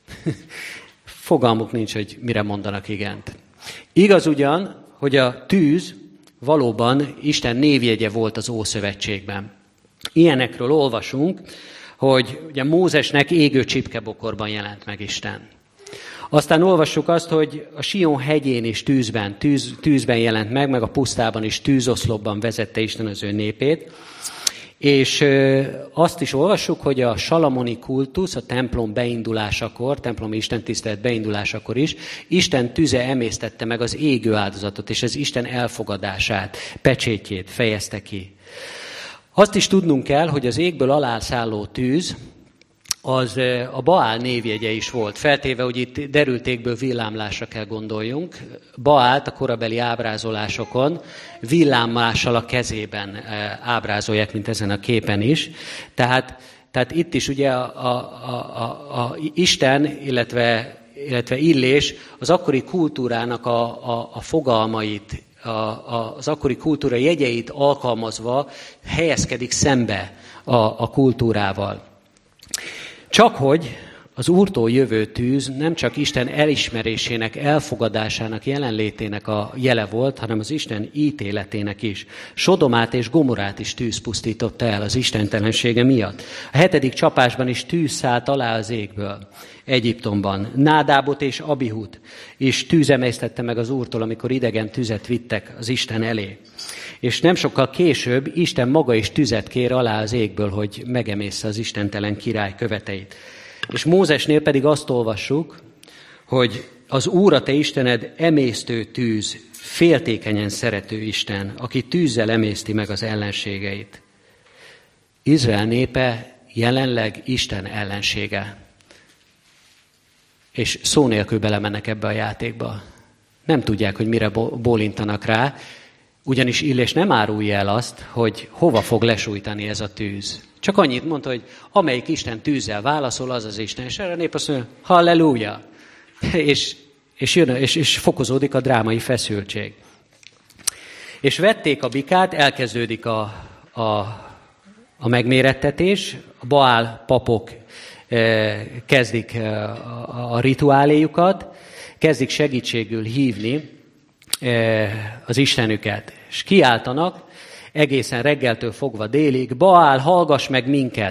Fogalmuk nincs, hogy mire mondanak igent. Igaz ugyan, hogy a tűz valóban Isten névjegye volt az Ószövetségben. Ilyenekről olvasunk, hogy ugye Mózesnek égő csipkebokorban jelent meg Isten. Aztán olvassuk azt, hogy a Sion hegyén is tűzben, tűz, tűzben jelent meg, meg a pusztában is tűzoszlopban vezette Isten az ő népét. És azt is olvassuk, hogy a salamoni kultusz, a templom beindulásakor, templomi istentisztelet beindulásakor is, Isten tüze emésztette meg az égő áldozatot, és az Isten elfogadását, pecsétjét fejezte ki. Azt is tudnunk kell, hogy az égből alászálló tűz, az a Baál névjegye is volt. Feltéve, hogy itt derültékből villámlásra kell gondoljunk. Baált a korabeli ábrázolásokon villámlással a kezében ábrázolják, mint ezen a képen is. Tehát, tehát itt is ugye a, a, a, a Isten, illetve, illetve Illés az akkori kultúrának a, a, a fogalmait, a, a, az akkori kultúra jegyeit alkalmazva helyezkedik szembe a, a kultúrával. Csakhogy az Úrtól jövő tűz nem csak Isten elismerésének, elfogadásának, jelenlétének a jele volt, hanem az Isten ítéletének is. Sodomát és Gomorát is tűz pusztította el az istentelensége miatt. A hetedik csapásban is tűz szállt alá az égből, Egyiptomban. Nádábot és Abihut is tűz emésztette meg az Úrtól, amikor idegen tüzet vittek az Isten elé. És nem sokkal később Isten maga is tüzet kér alá az égből, hogy megemészze az istentelen király követeit. És Mózesnél pedig azt olvassuk, hogy az Úr, a te Istened emésztő tűz, féltékenyen szerető Isten, aki tűzzel emészti meg az ellenségeit. Izrael népe jelenleg Isten ellensége. És szó nélkül belemennek ebbe a játékba. Nem tudják, hogy mire bólintanak rá, ugyanis Illés nem árulja el azt, hogy hova fog lesújtani ez a tűz. Csak annyit mondta, hogy amelyik Isten tűzzel válaszol, az az Isten. És erre a nép azt mondja, halleluja! És, és, jön, és, és fokozódik a drámai feszültség. És vették a bikát, elkezdődik a, a, a megmérettetés, a Baál papok e, kezdik e, a, a rituáléjukat, kezdik segítségül hívni e, az Istenüket. És kiáltanak, egészen reggeltől fogva délig, Baál, hallgass meg minket!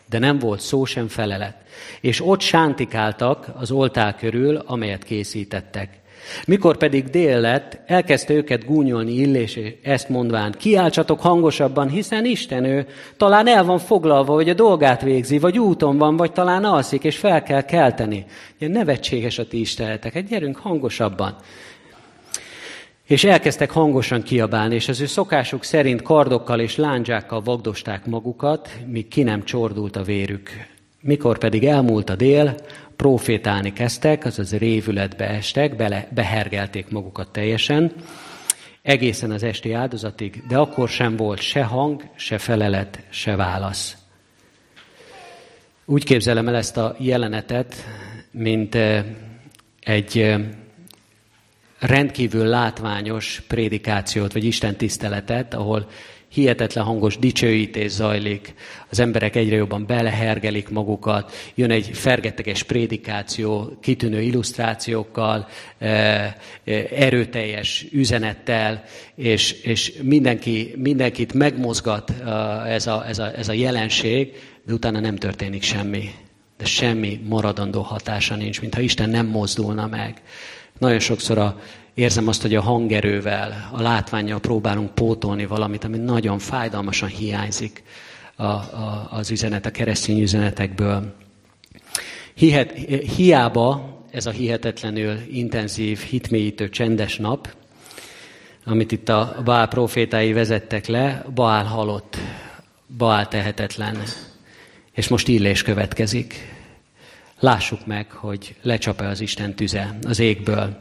de nem volt szó sem felelet. És ott sántikáltak az oltár körül, amelyet készítettek. Mikor pedig dél lett, elkezdte őket gúnyolni Illés, és ezt mondván, kiáltsatok hangosabban, hiszen Isten ő, talán el van foglalva, vagy a dolgát végzi, vagy úton van, vagy talán alszik, és fel kell kelteni. Ilyen nevetséges a ti isteneteket, gyerünk hangosabban. És elkezdtek hangosan kiabálni, és az ő szokásuk szerint kardokkal és lándzsákkal vagdosták magukat, míg ki nem csordult a vérük. Mikor pedig elmúlt a dél, profétálni kezdtek, azaz révületbe estek, bele, behergelték magukat teljesen, egészen az esti áldozatig, de akkor sem volt se hang, se felelet, se válasz. Úgy képzelem el ezt a jelenetet, mint egy rendkívül látványos prédikációt, vagy Isten tiszteletet, ahol hihetetlen hangos dicsőítés zajlik, az emberek egyre jobban belehergelik magukat, jön egy fergeteges prédikáció, kitűnő illusztrációkkal, erőteljes üzenettel, és, és mindenki, mindenkit megmozgat ez a, ez, a, ez a jelenség, de utána nem történik semmi. De semmi maradandó hatása nincs, mintha Isten nem mozdulna meg. Nagyon sokszor a, érzem azt, hogy a hangerővel, a látvánnyal próbálunk pótolni valamit, ami nagyon fájdalmasan hiányzik a, a, az üzenet, a keresztény üzenetekből. Hihet, hiába ez a hihetetlenül intenzív, hitmélyítő, csendes nap, amit itt a Baál profétái vezettek le, Baál halott, Baál tehetetlen, és most Illés következik. Lássuk meg, hogy lecsap-e az Isten tüze az égből.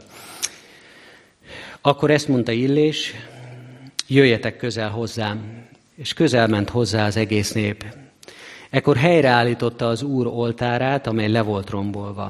Akkor ezt mondta Illés, jöjjetek közel hozzám, és közel ment hozzá az egész nép. Ekkor helyreállította az Úr oltárát, amely le volt rombolva.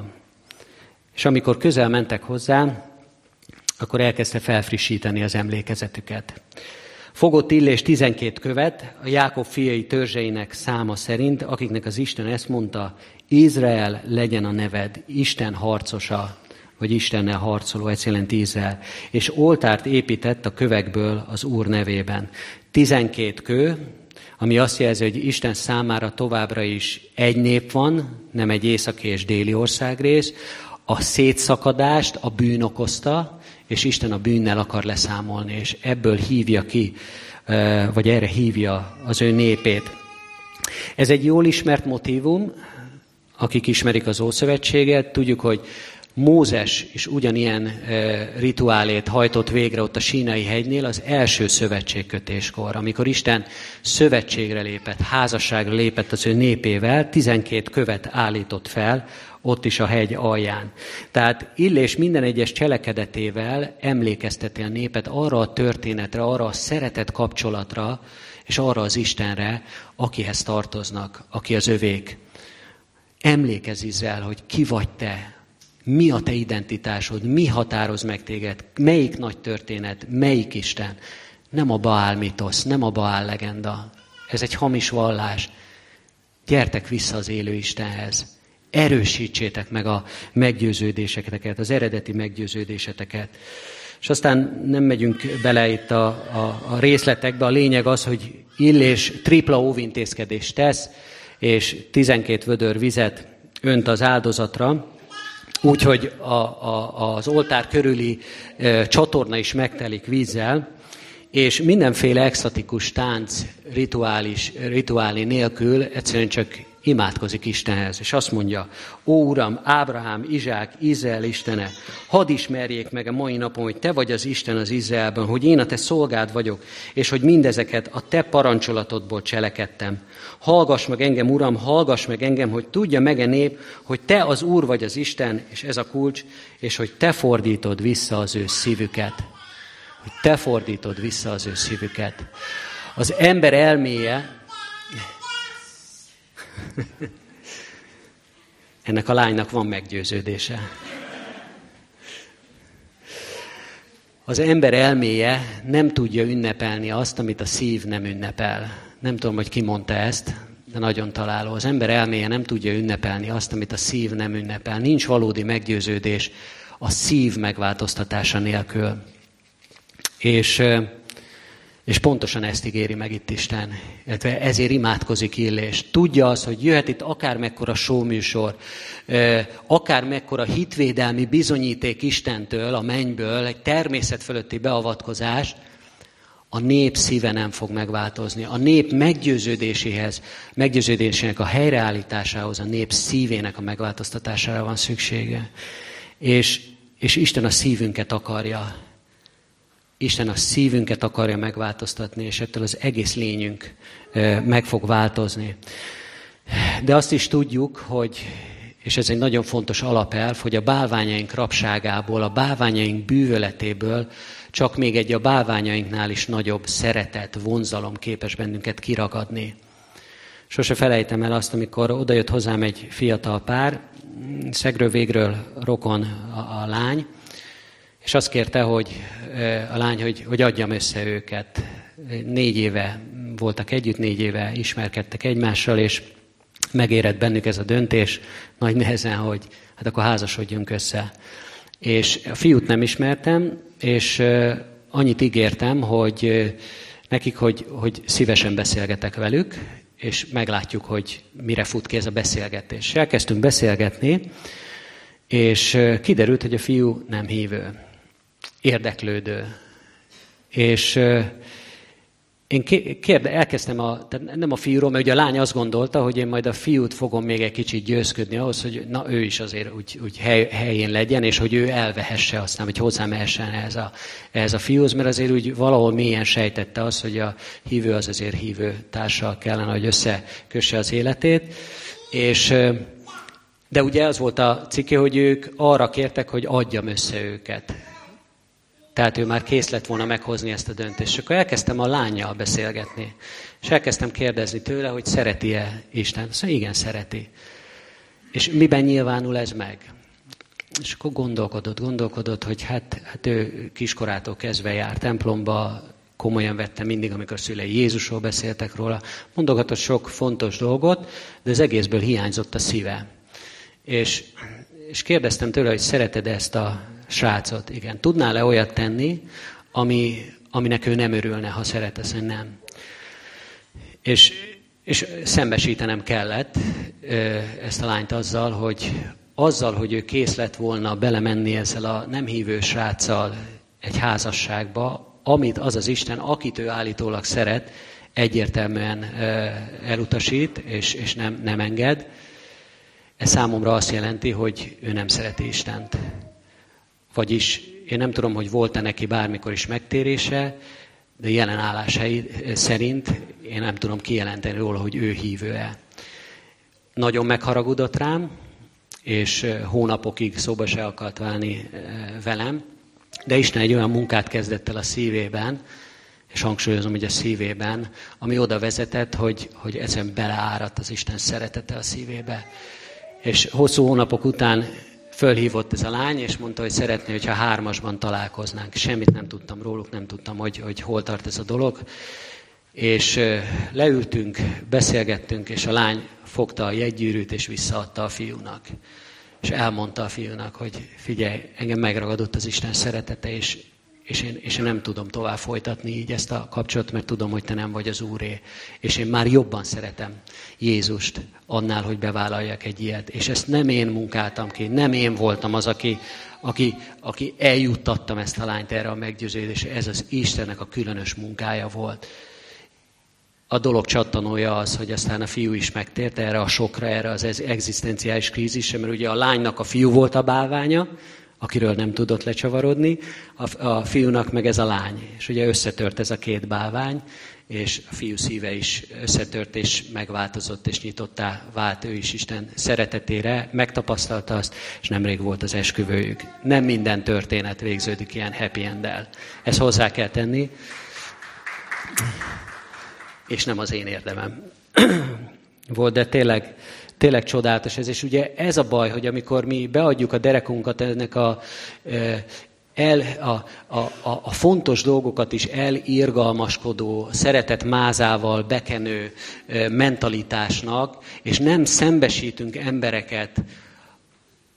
És amikor közel mentek hozzá, akkor elkezdte felfrissíteni az emlékezetüket. Fogott Illés tizenkét követ, a Jákob fiai törzseinek száma szerint, akiknek az Isten ezt mondta, Izrael legyen a neved, Isten harcosa, vagy Istennel harcoló, ez jelenti Izrael. És oltárt épített a kövekből az Úr nevében. tizenkét kő, ami azt jelzi, hogy Isten számára továbbra is egy nép van, nem egy északi és déli országrész. A szétszakadást a bűn okozta, és Isten a bűnnel akar leszámolni, és ebből hívja ki, vagy erre hívja az ő népét. Ez egy jól ismert motívum, akik ismerik az Ószövetséget, tudjuk, hogy Mózes is ugyanilyen rituálét hajtott végre ott a Sínai hegynél az első szövetségkötéskor, amikor Isten szövetségre lépett, házasságra lépett az ő népével, tizenkét követ állított fel, ott is a hegy alján. Tehát Illés minden egyes cselekedetével emlékezteti a népet arra a történetre, arra a szeretet kapcsolatra, és arra az Istenre, akihez tartoznak, aki az övék. Emlékezz, Izrael, hogy ki vagy te, mi a te identitásod, mi határoz meg téged, melyik nagy történet, melyik Isten. Nem a Baál mitosz, nem a Baál legenda. Ez egy hamis vallás. Gyertek vissza az élő Istenhez. Erősítsétek meg a meggyőződéseteket, az eredeti meggyőződéseteket. És aztán nem megyünk bele itt a, a, a részletekbe. A lényeg az, hogy Illés tripla óvintézkedést tesz, és tizenkét vödör vizet önt az áldozatra, úgyhogy a, a, az oltár körüli e, csatorna is megtelik vízzel, és mindenféle extatikus tánc, rituális, rituálé nélkül egyszerűen csak imádkozik Istenhez, és azt mondja, ó Uram, Ábrahám, Izsák, Izrael Istene, hadd ismerjék meg a mai napon, hogy te vagy az Isten az Izraelben, hogy én a te szolgád vagyok, és hogy mindezeket a te parancsolatodból cselekedtem. Hallgass meg engem, Uram, hallgass meg engem, hogy tudja meg a nép, hogy te az Úr vagy az Isten, és ez a kulcs, és hogy te fordítod vissza az ő szívüket. Hogy te fordítod vissza az ő szívüket. Az ember elméje, ennek a lánynak van meggyőződése. Az ember elméje nem tudja ünnepelni azt, amit a szív nem ünnepel. Nem tudom, hogy ki mondta ezt, de nagyon találó. Az ember elméje nem tudja ünnepelni azt, amit a szív nem ünnepel. Nincs valódi meggyőződés a szív megváltoztatása nélkül. És És pontosan ezt ígéri meg itt Isten. Ezért imádkozik Illés. Tudja az, hogy jöhet itt akár mekkora showműsor, akár mekkora hitvédelmi bizonyíték Istentől, a mennyből, egy természet fölötti beavatkozás, a nép szíve nem fog megváltozni. A nép meggyőződéséhez, meggyőződésének a helyreállításához, a nép szívének a megváltoztatására van szüksége. És, és Isten a szívünket akarja. Isten a szívünket akarja megváltoztatni, és ettől az egész lényünk meg fog változni. De azt is tudjuk, hogy, és ez egy nagyon fontos alapelv, hogy a bálványaink rabságából, a bálványaink bűvöletéből csak még egy a bálványainknál is nagyobb szeretet, vonzalom képes bennünket kiragadni. Sose felejtem el azt, amikor odajött hozzám egy fiatal pár, szegről végről rokon a, a lány, és azt kérte, hogy a lány, hogy, hogy adjam össze őket. Négy éve voltak együtt, négy éve ismerkedtek egymással, és megérett bennük ez a döntés, nagy nehezen, hogy hát akkor házasodjunk össze. És a fiút nem ismertem, és annyit ígértem, hogy nekik, hogy, hogy szívesen beszélgetek velük, és meglátjuk, hogy mire fut ki ez a beszélgetés. Elkezdtünk beszélgetni, és kiderült, hogy a fiú nem hívő, érdeklődő. És én kérde, elkezdtem, a, tehát nem a fiúról, mert ugye a lány azt gondolta, hogy én majd a fiút fogom még egy kicsit győzködni ahhoz, hogy na, ő is azért úgy, úgy hely, helyén legyen, és hogy ő elvehesse aztán, hogy hozzámehessen ehhez a, ehhez a fiúhoz, mert azért úgy valahol mélyen sejtette azt, hogy a hívő az azért hívő társal kellene, hogy összekösse az életét. És, de ugye az volt a cikke, hogy ők arra kértek, hogy adjam össze őket. Tehát ő már kész lett volna meghozni ezt a döntést. És akkor elkezdtem a lánnyal beszélgetni. És elkezdtem kérdezni tőle, hogy szereti-e Isten. Azt mondja, igen, szereti. És miben nyilvánul ez meg? És akkor gondolkodott, gondolkodott, hogy hát, hát ő kiskorától kezdve jár templomba, komolyan vette mindig, amikor szülei Jézusról beszéltek róla. Mondogatott sok fontos dolgot, de az egészből hiányzott a szíve. És, és kérdeztem tőle, hogy szereted ezt a srácot? Igen. Tudnál-e olyat tenni, ami, aminek ő nem örülne, ha szeretesz, hogy nem? És, és szembesítenem kellett ezt a lányt azzal, hogy azzal, hogy ő kész lett volna belemenni ezzel a nem hívő sráccal egy házasságba, amit az az Isten, akit ő állítólag szeret, egyértelműen elutasít, és, és nem, nem enged. Ez számomra azt jelenti, hogy ő nem szereti Istent. Vagyis én nem tudom, hogy volt-e neki bármikor is megtérése, de jelen állásai szerint én nem tudom kijelenteni róla, hogy ő hívő-e. Nagyon megharagudott rám, és hónapokig szóba se akart válni velem, de Isten egy olyan munkát kezdett el a szívében, és hangsúlyozom, hogy a szívében, ami oda vezetett, hogy, hogy ezen beleáradt az Isten szeretete a szívébe. És hosszú hónapok után fölhívott ez a lány, és mondta, hogy szeretné, hogyha hármasban találkoznánk. Semmit nem tudtam róluk, nem tudtam, hogy, hogy hol tart ez a dolog. És leültünk, beszélgettünk, és a lány fogta a jegygyűrűt, és visszaadta a fiúnak. És elmondta a fiúnak, hogy figyelj, engem megragadott az Isten szeretete, és, és, én, és én nem tudom tovább folytatni így ezt a kapcsolatot, mert tudom, hogy te nem vagy az Úré. És én már jobban szeretem Jézust annál, hogy bevállaljak egy ilyet. És ezt nem én munkáltam ki, nem én voltam az, aki, aki, aki eljuttattam ezt a lányt erre a meggyőződésre. Ez az Istennek a különös munkája volt. A dolog csattanója az, hogy aztán a fiú is megtért erre a sokra, erre az egzisztenciális krízisre, mert ugye a lánynak a fiú volt a bálványa, akiről nem tudott lecsavarodni, a, a fiúnak meg ez a lány. És ugye összetört ez a két bálvány, és a fiú szíve is összetört, és megváltozott, és nyitottá vált ő is Isten szeretetére, megtapasztalta azt, és nemrég volt az esküvőjük. Nem minden történet végződik ilyen happy end-el. Ezt hozzá kell tenni, és nem az én érdemem volt, de tényleg, tényleg csodálatos ez. És ugye ez a baj, hogy amikor mi beadjuk a derekunkat ennek a, el, a, a, a, a fontos dolgokat is elirgalmaskodó, szeretet mázával bekenő mentalitásnak, és nem szembesítünk embereket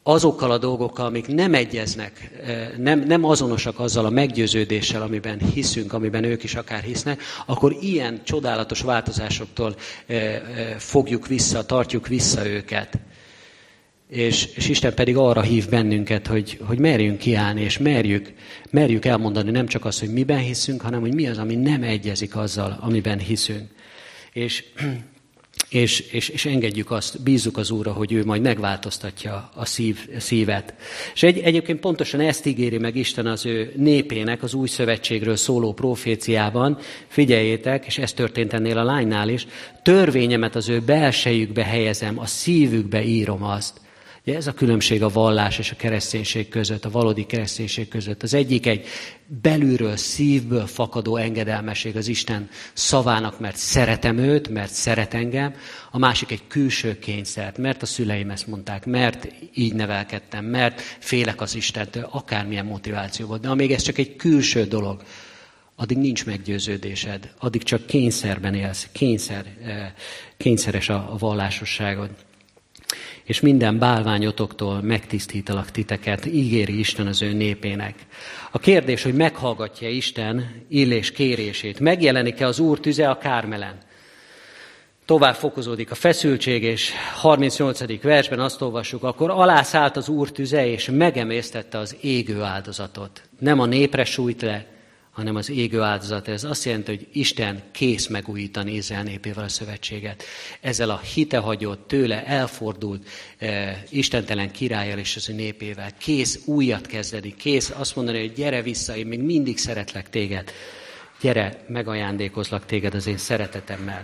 azokkal a dolgokkal, amik nem egyeznek, nem, nem azonosak azzal a meggyőződéssel, amiben hiszünk, amiben ők is akár hisznek, akkor ilyen csodálatos változásoktól fogjuk vissza, tartjuk vissza őket. És, és Isten pedig arra hív bennünket, hogy, hogy merjünk kiállni, és merjük, merjük elmondani nem csak azt, hogy miben hiszünk, hanem hogy mi az, ami nem egyezik azzal, amiben hiszünk. És, és, és, és engedjük azt, bízzuk az Úrra, hogy ő majd megváltoztatja a szív, szívet. És egy, egyébként pontosan ezt ígéri meg Isten az ő népének az új szövetségről szóló proféciában. Figyeljétek, és ez történt ennél a lánynál is, törvényemet az ő belsejükbe helyezem, a szívükbe írom azt. Ugye ez a különbség a vallás és a kereszténység között, a valódi kereszténység között. Az egyik egy belülről, szívből fakadó engedelmesség az Isten szavának, mert szeretem őt, mert szeret engem. A másik egy külső kényszert, mert a szüleim ezt mondták, mert így nevelkedtem, mert félek az Istentől, akármilyen motiváció volt. De amíg ez csak egy külső dolog, addig nincs meggyőződésed, addig csak kényszerben élsz, kényszer, kényszeres a vallásosságod. És minden bálványotoktól megtisztítalak titeket, ígéri Isten az ő népének. A kérdés, hogy meghallgatja Isten Illés kérését, megjelenik-e az Úr tüze a Kármelen? Tovább fokozódik a feszültség, és harmincnyolcadik versben azt olvassuk, akkor alászállt az Úr tüze, és megemésztette az égő áldozatot. Nem a népre sújt le, hanem az égő áldozat. Ez azt jelenti, hogy Isten kész megújítani Izrael népével a szövetséget. Ezzel a hitehagyott, tőle elfordult eh, istentelen királlyal és az ő népével. Kész újat kezdeni, kész azt mondani, hogy gyere vissza, én még mindig szeretlek téged. Gyere, megajándékozlak téged az én szeretetemmel.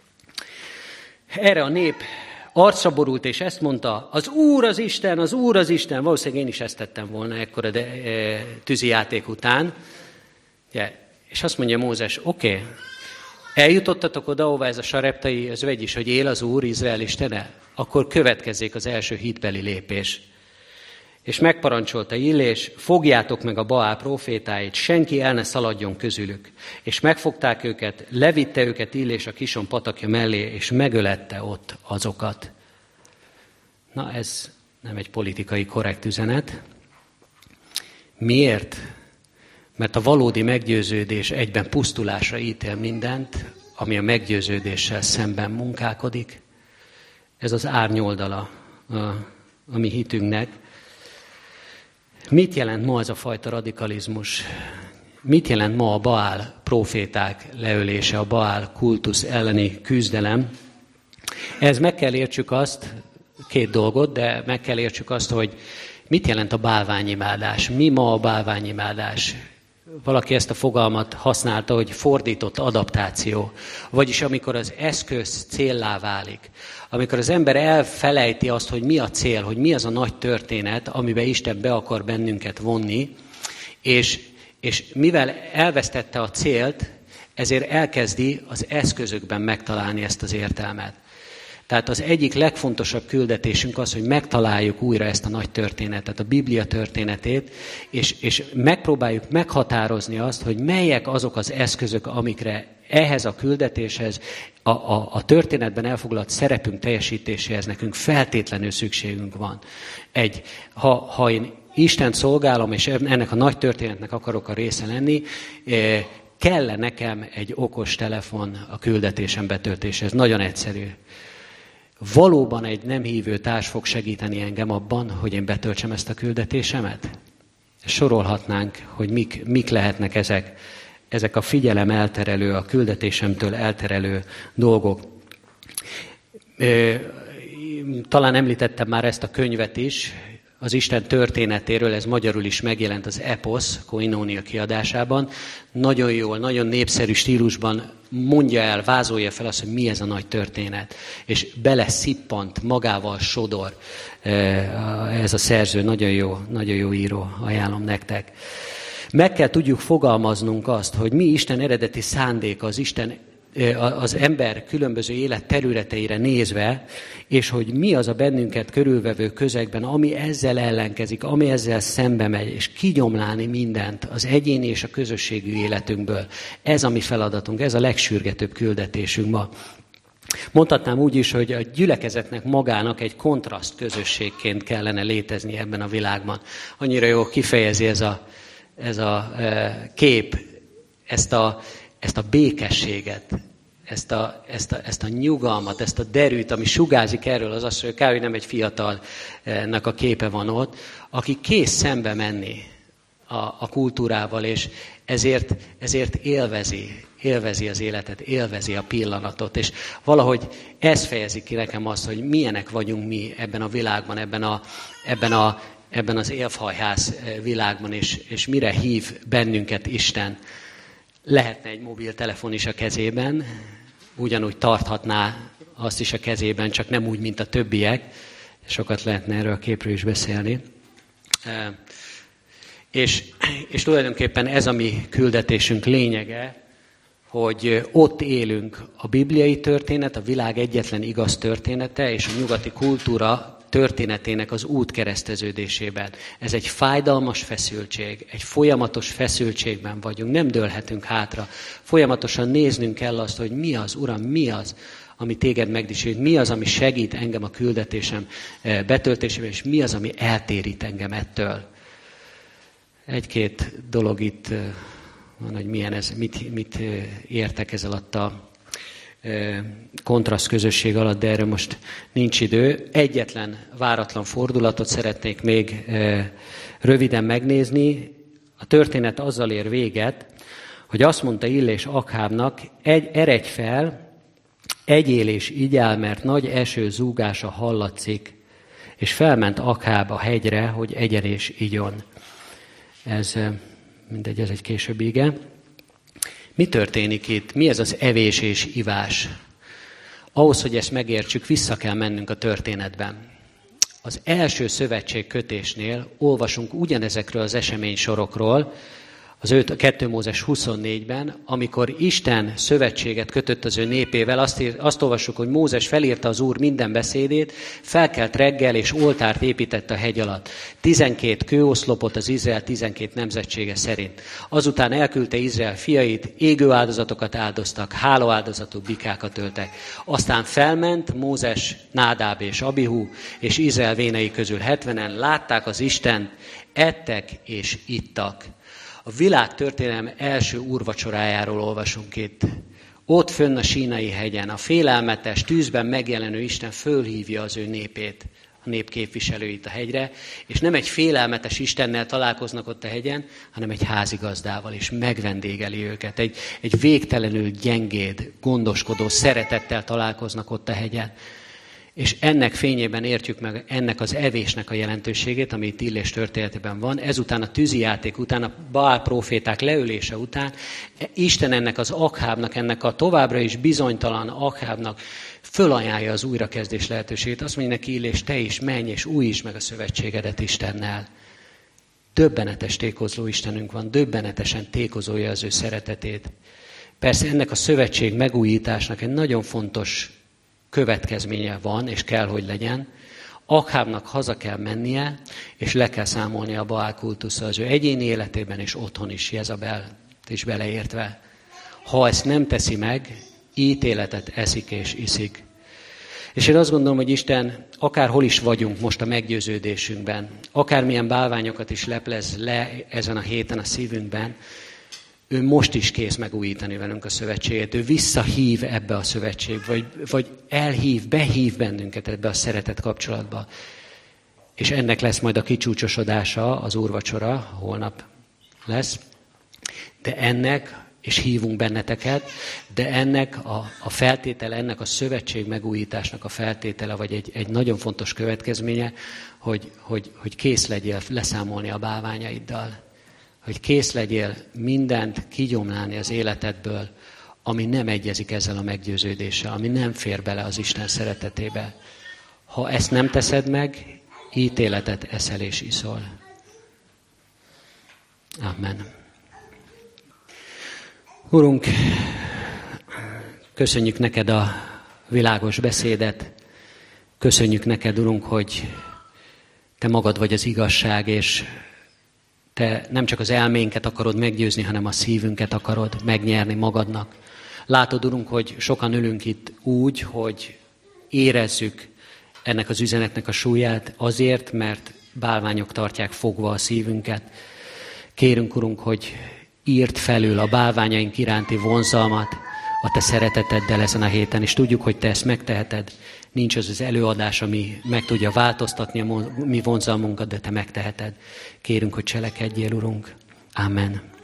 Erre a nép arcra borult, és ezt mondta, az Úr az Isten, az Úr az Isten. Valószínűleg én is ezt tettem volna ekkora de, e, tűzijáték után. Ja, és azt mondja Mózes, oké, okay, eljutottatok oda, ahová ez a sareptai özvegy is, hogy él az Úr, Izrael Istene, akkor következzék az első hitbeli lépés. És megparancsolta Illés, fogjátok meg a Baál prófétáit, senki el ne szaladjon közülük. És megfogták őket, levitte őket Illés a Kison patakja mellé, és megölette ott azokat. Na ez nem egy politikai korrekt üzenet. Miért? Mert a valódi meggyőződés egyben pusztulásra ítél mindent, ami a meggyőződéssel szemben munkálkodik. Ez az árnyoldala a, a mi hitünknek. Mit jelent ma ez a fajta radikalizmus? Mit jelent ma a Baál próféták leölése, a Baál kultusz elleni küzdelem? Ez meg kell értsük azt, két dolgot, de meg kell értsük azt, hogy mit jelent a bálványimádás? Mi ma a bálványimádás? Valaki ezt a fogalmat használta, hogy fordított adaptáció. Vagyis amikor az eszköz céllá válik. Amikor az ember elfelejti azt, hogy mi a cél, hogy mi az a nagy történet, amiben Isten be akar bennünket vonni, és, és mivel elvesztette a célt, ezért elkezdi az eszközökben megtalálni ezt az értelmet. Tehát az egyik legfontosabb küldetésünk az, hogy megtaláljuk újra ezt a nagy történetet, a Biblia történetét, és, és megpróbáljuk meghatározni azt, hogy melyek azok az eszközök, amikre ehhez a küldetéshez, a, a, a történetben elfoglalt szerepünk teljesítéséhez nekünk feltétlenül szükségünk van. Egy, ha, ha én Istent szolgálom, és ennek a nagy történetnek akarok a része lenni, eh, kell nekem egy okos telefon a küldetésem betöltéséhez. Nagyon egyszerű. Valóban egy nem hívő társ fog segíteni engem abban, hogy én betöltsem ezt a küldetésemet? Sorolhatnánk, hogy mik, mik lehetnek ezek, ezek a figyelem elterelő, a küldetésemtől elterelő dolgok. Talán említettem már ezt a könyvet is, az Isten történetéről, ez magyarul is megjelent az Eposz, Koinónia kiadásában. Nagyon jól, nagyon népszerű stílusban mondja el, vázolja fel azt, hogy mi ez a nagy történet. És bele szippant, magával sodor ez a szerző, nagyon jó, nagyon jó író, ajánlom nektek. Meg kell tudjuk fogalmaznunk azt, hogy mi Isten eredeti szándéka, az Isten az ember különböző élet területeire nézve, és hogy mi az a bennünket körülvevő közegben, ami ezzel ellenkezik, ami ezzel szembe megy, és kigyomlálni mindent az egyéni és a közösségű életünkből. Ez a mi feladatunk, ez a legsürgetőbb küldetésünk ma. Mondhatnám úgy is, hogy a gyülekezetnek magának egy kontraszt közösségként kellene létezni ebben a világban. Annyira jó kifejezi ez a, ez a kép, ezt a, ezt a békességet, ezt a, ezt, a, ezt a nyugalmat, ezt a derűt, ami sugárzik erről az azt, hogy kár, hogy nem egy fiatalnak a képe van ott, aki kész szembe menni a, a kultúrával, és ezért, ezért élvezi, élvezi az életet, élvezi a pillanatot, és valahogy ez fejezi ki nekem azt, hogy milyenek vagyunk mi ebben a világban, ebben, a, ebben, a, ebben az élfhajház világban, és, és mire hív bennünket Isten. Lehetne egy mobiltelefon is a kezében, ugyanúgy tarthatná azt is a kezében, csak nem úgy, mint a többiek. Sokat lehetne erről a képről is beszélni. És, és tulajdonképpen ez a mi küldetésünk lényege, hogy ott élünk a bibliai történet, a világ egyetlen igaz története, és a nyugati kultúra történetének az útkereszteződésében. Ez egy fájdalmas feszültség, egy folyamatos feszültségben vagyunk, nem dőlhetünk hátra. Folyamatosan néznünk kell azt, hogy mi az, Uram, mi az, ami téged megdicsőít, mi az, ami segít engem a küldetésem betöltésében, és mi az, ami eltérít engem ettől. Egy-két dolog itt van, hogy milyen ez, mit, mit értek ez alatt a kontraszt közösség alatt, de erre most nincs idő. Egyetlen váratlan fordulatot szeretnék még röviden megnézni. A történet azzal ér véget, hogy azt mondta Illés Akhábnak, egy, eredj fel, egyél és igyál, mert nagy eső zúgása hallatszik, és felment Akháb a hegyre, hogy egyen és igyon. Ez, mindegy, ez egy későbbi ige. Mi történik itt? Mi ez az evés és ivás? Ahhoz, hogy ezt megértsük, vissza kell mennünk a történetben. Az első szövetségkötésnél olvasunk ugyanezekről az eseménysorokról, az a kettő Mózes huszonnégyben, amikor Isten szövetséget kötött az ő népével, azt, ír, azt olvassuk, hogy Mózes felírta az Úr minden beszédét, felkelt reggel és oltárt épített a hegy alatt. Tizenkét kőoszlopot az Izrael tizenkét nemzetsége szerint. Azután elküldte Izrael fiait, égő áldozatokat áldoztak, hálaáldozatot, bikákat öltek. Aztán felment Mózes, Nádáb és Abihu, és Izrael vénei közül hetvenen látták az Istent, ettek és ittak. A világ történelem első úrvacsorájáról olvasunk itt. Ott fönn a Sínai hegyen, a félelmetes, tűzben megjelenő Isten fölhívja az ő népét, a nép képviselőit a hegyre, és nem egy félelmetes Istennel találkoznak ott a hegyen, hanem egy házigazdával, és megvendégeli őket. Egy, egy végtelenül gyengéd, gondoskodó szeretettel találkoznak ott a hegyen. És ennek fényében értjük meg ennek az evésnek a jelentőségét, ami itt Illés történetében van. Ezután a tűzijáték után, a Baál próféták leülése után Isten ennek az Akhábnak, ennek a továbbra is bizonytalan Akhábnak fölajánlja az újrakezdés lehetőségét. Azt mondja neki Illés, te is menj és újítsd meg a szövetségedet Istennel. Döbbenetes tékozló Istenünk van, döbbenetesen tékozolja az ő szeretetét. Persze ennek a szövetség megújításnak egy nagyon fontos következménye van, és kell, hogy legyen. Akhábnak haza kell mennie, és le kell számolni a Baál kultusza az ő egyéni életében, és otthon is, Jezabelt is beleértve. Ha ezt nem teszi meg, ítéletet eszik és iszik. És én azt gondolom, hogy Isten, akárhol is vagyunk most a meggyőződésünkben, akármilyen bálványokat is leplez le ezen a héten a szívünkben, ő most is kész megújítani velünk a szövetséget. Ő visszahív ebbe a szövetségbe, vagy, vagy elhív, behív bennünket ebbe a szeretet kapcsolatba. És ennek lesz majd a kicsúcsosodása, az úrvacsora, holnap lesz. De ennek, és hívunk benneteket, de ennek a, a feltétele, ennek a szövetség megújításnak a feltétele, vagy egy, egy nagyon fontos következménye, hogy, hogy, hogy kész legyél leszámolni a bálványaiddal. Hogy kész legyél mindent kigyomlálni az életedből, ami nem egyezik ezzel a meggyőződéssel, ami nem fér bele az Isten szeretetébe. Ha ezt nem teszed meg, ítéletet eszel és iszol. Amen. Urunk, köszönjük neked a világos beszédet. Köszönjük neked, Urunk, hogy te magad vagy az igazság, és te nem csak az elménket akarod meggyőzni, hanem a szívünket akarod megnyerni magadnak. Látod, Urunk, hogy sokan ülünk itt úgy, hogy érezzük ennek az üzenetnek a súlyát azért, mert bálványok tartják fogva a szívünket. Kérünk, Urunk, hogy írd felül a bálványaink iránti vonzalmat a Te szereteteddel ezen a héten, és tudjuk, hogy Te ezt megteheted. Nincs az az előadás, ami meg tudja változtatni a mi vonzalmunkat, de Te megteheted. Kérünk, hogy cselekedjél, Urunk. Amen.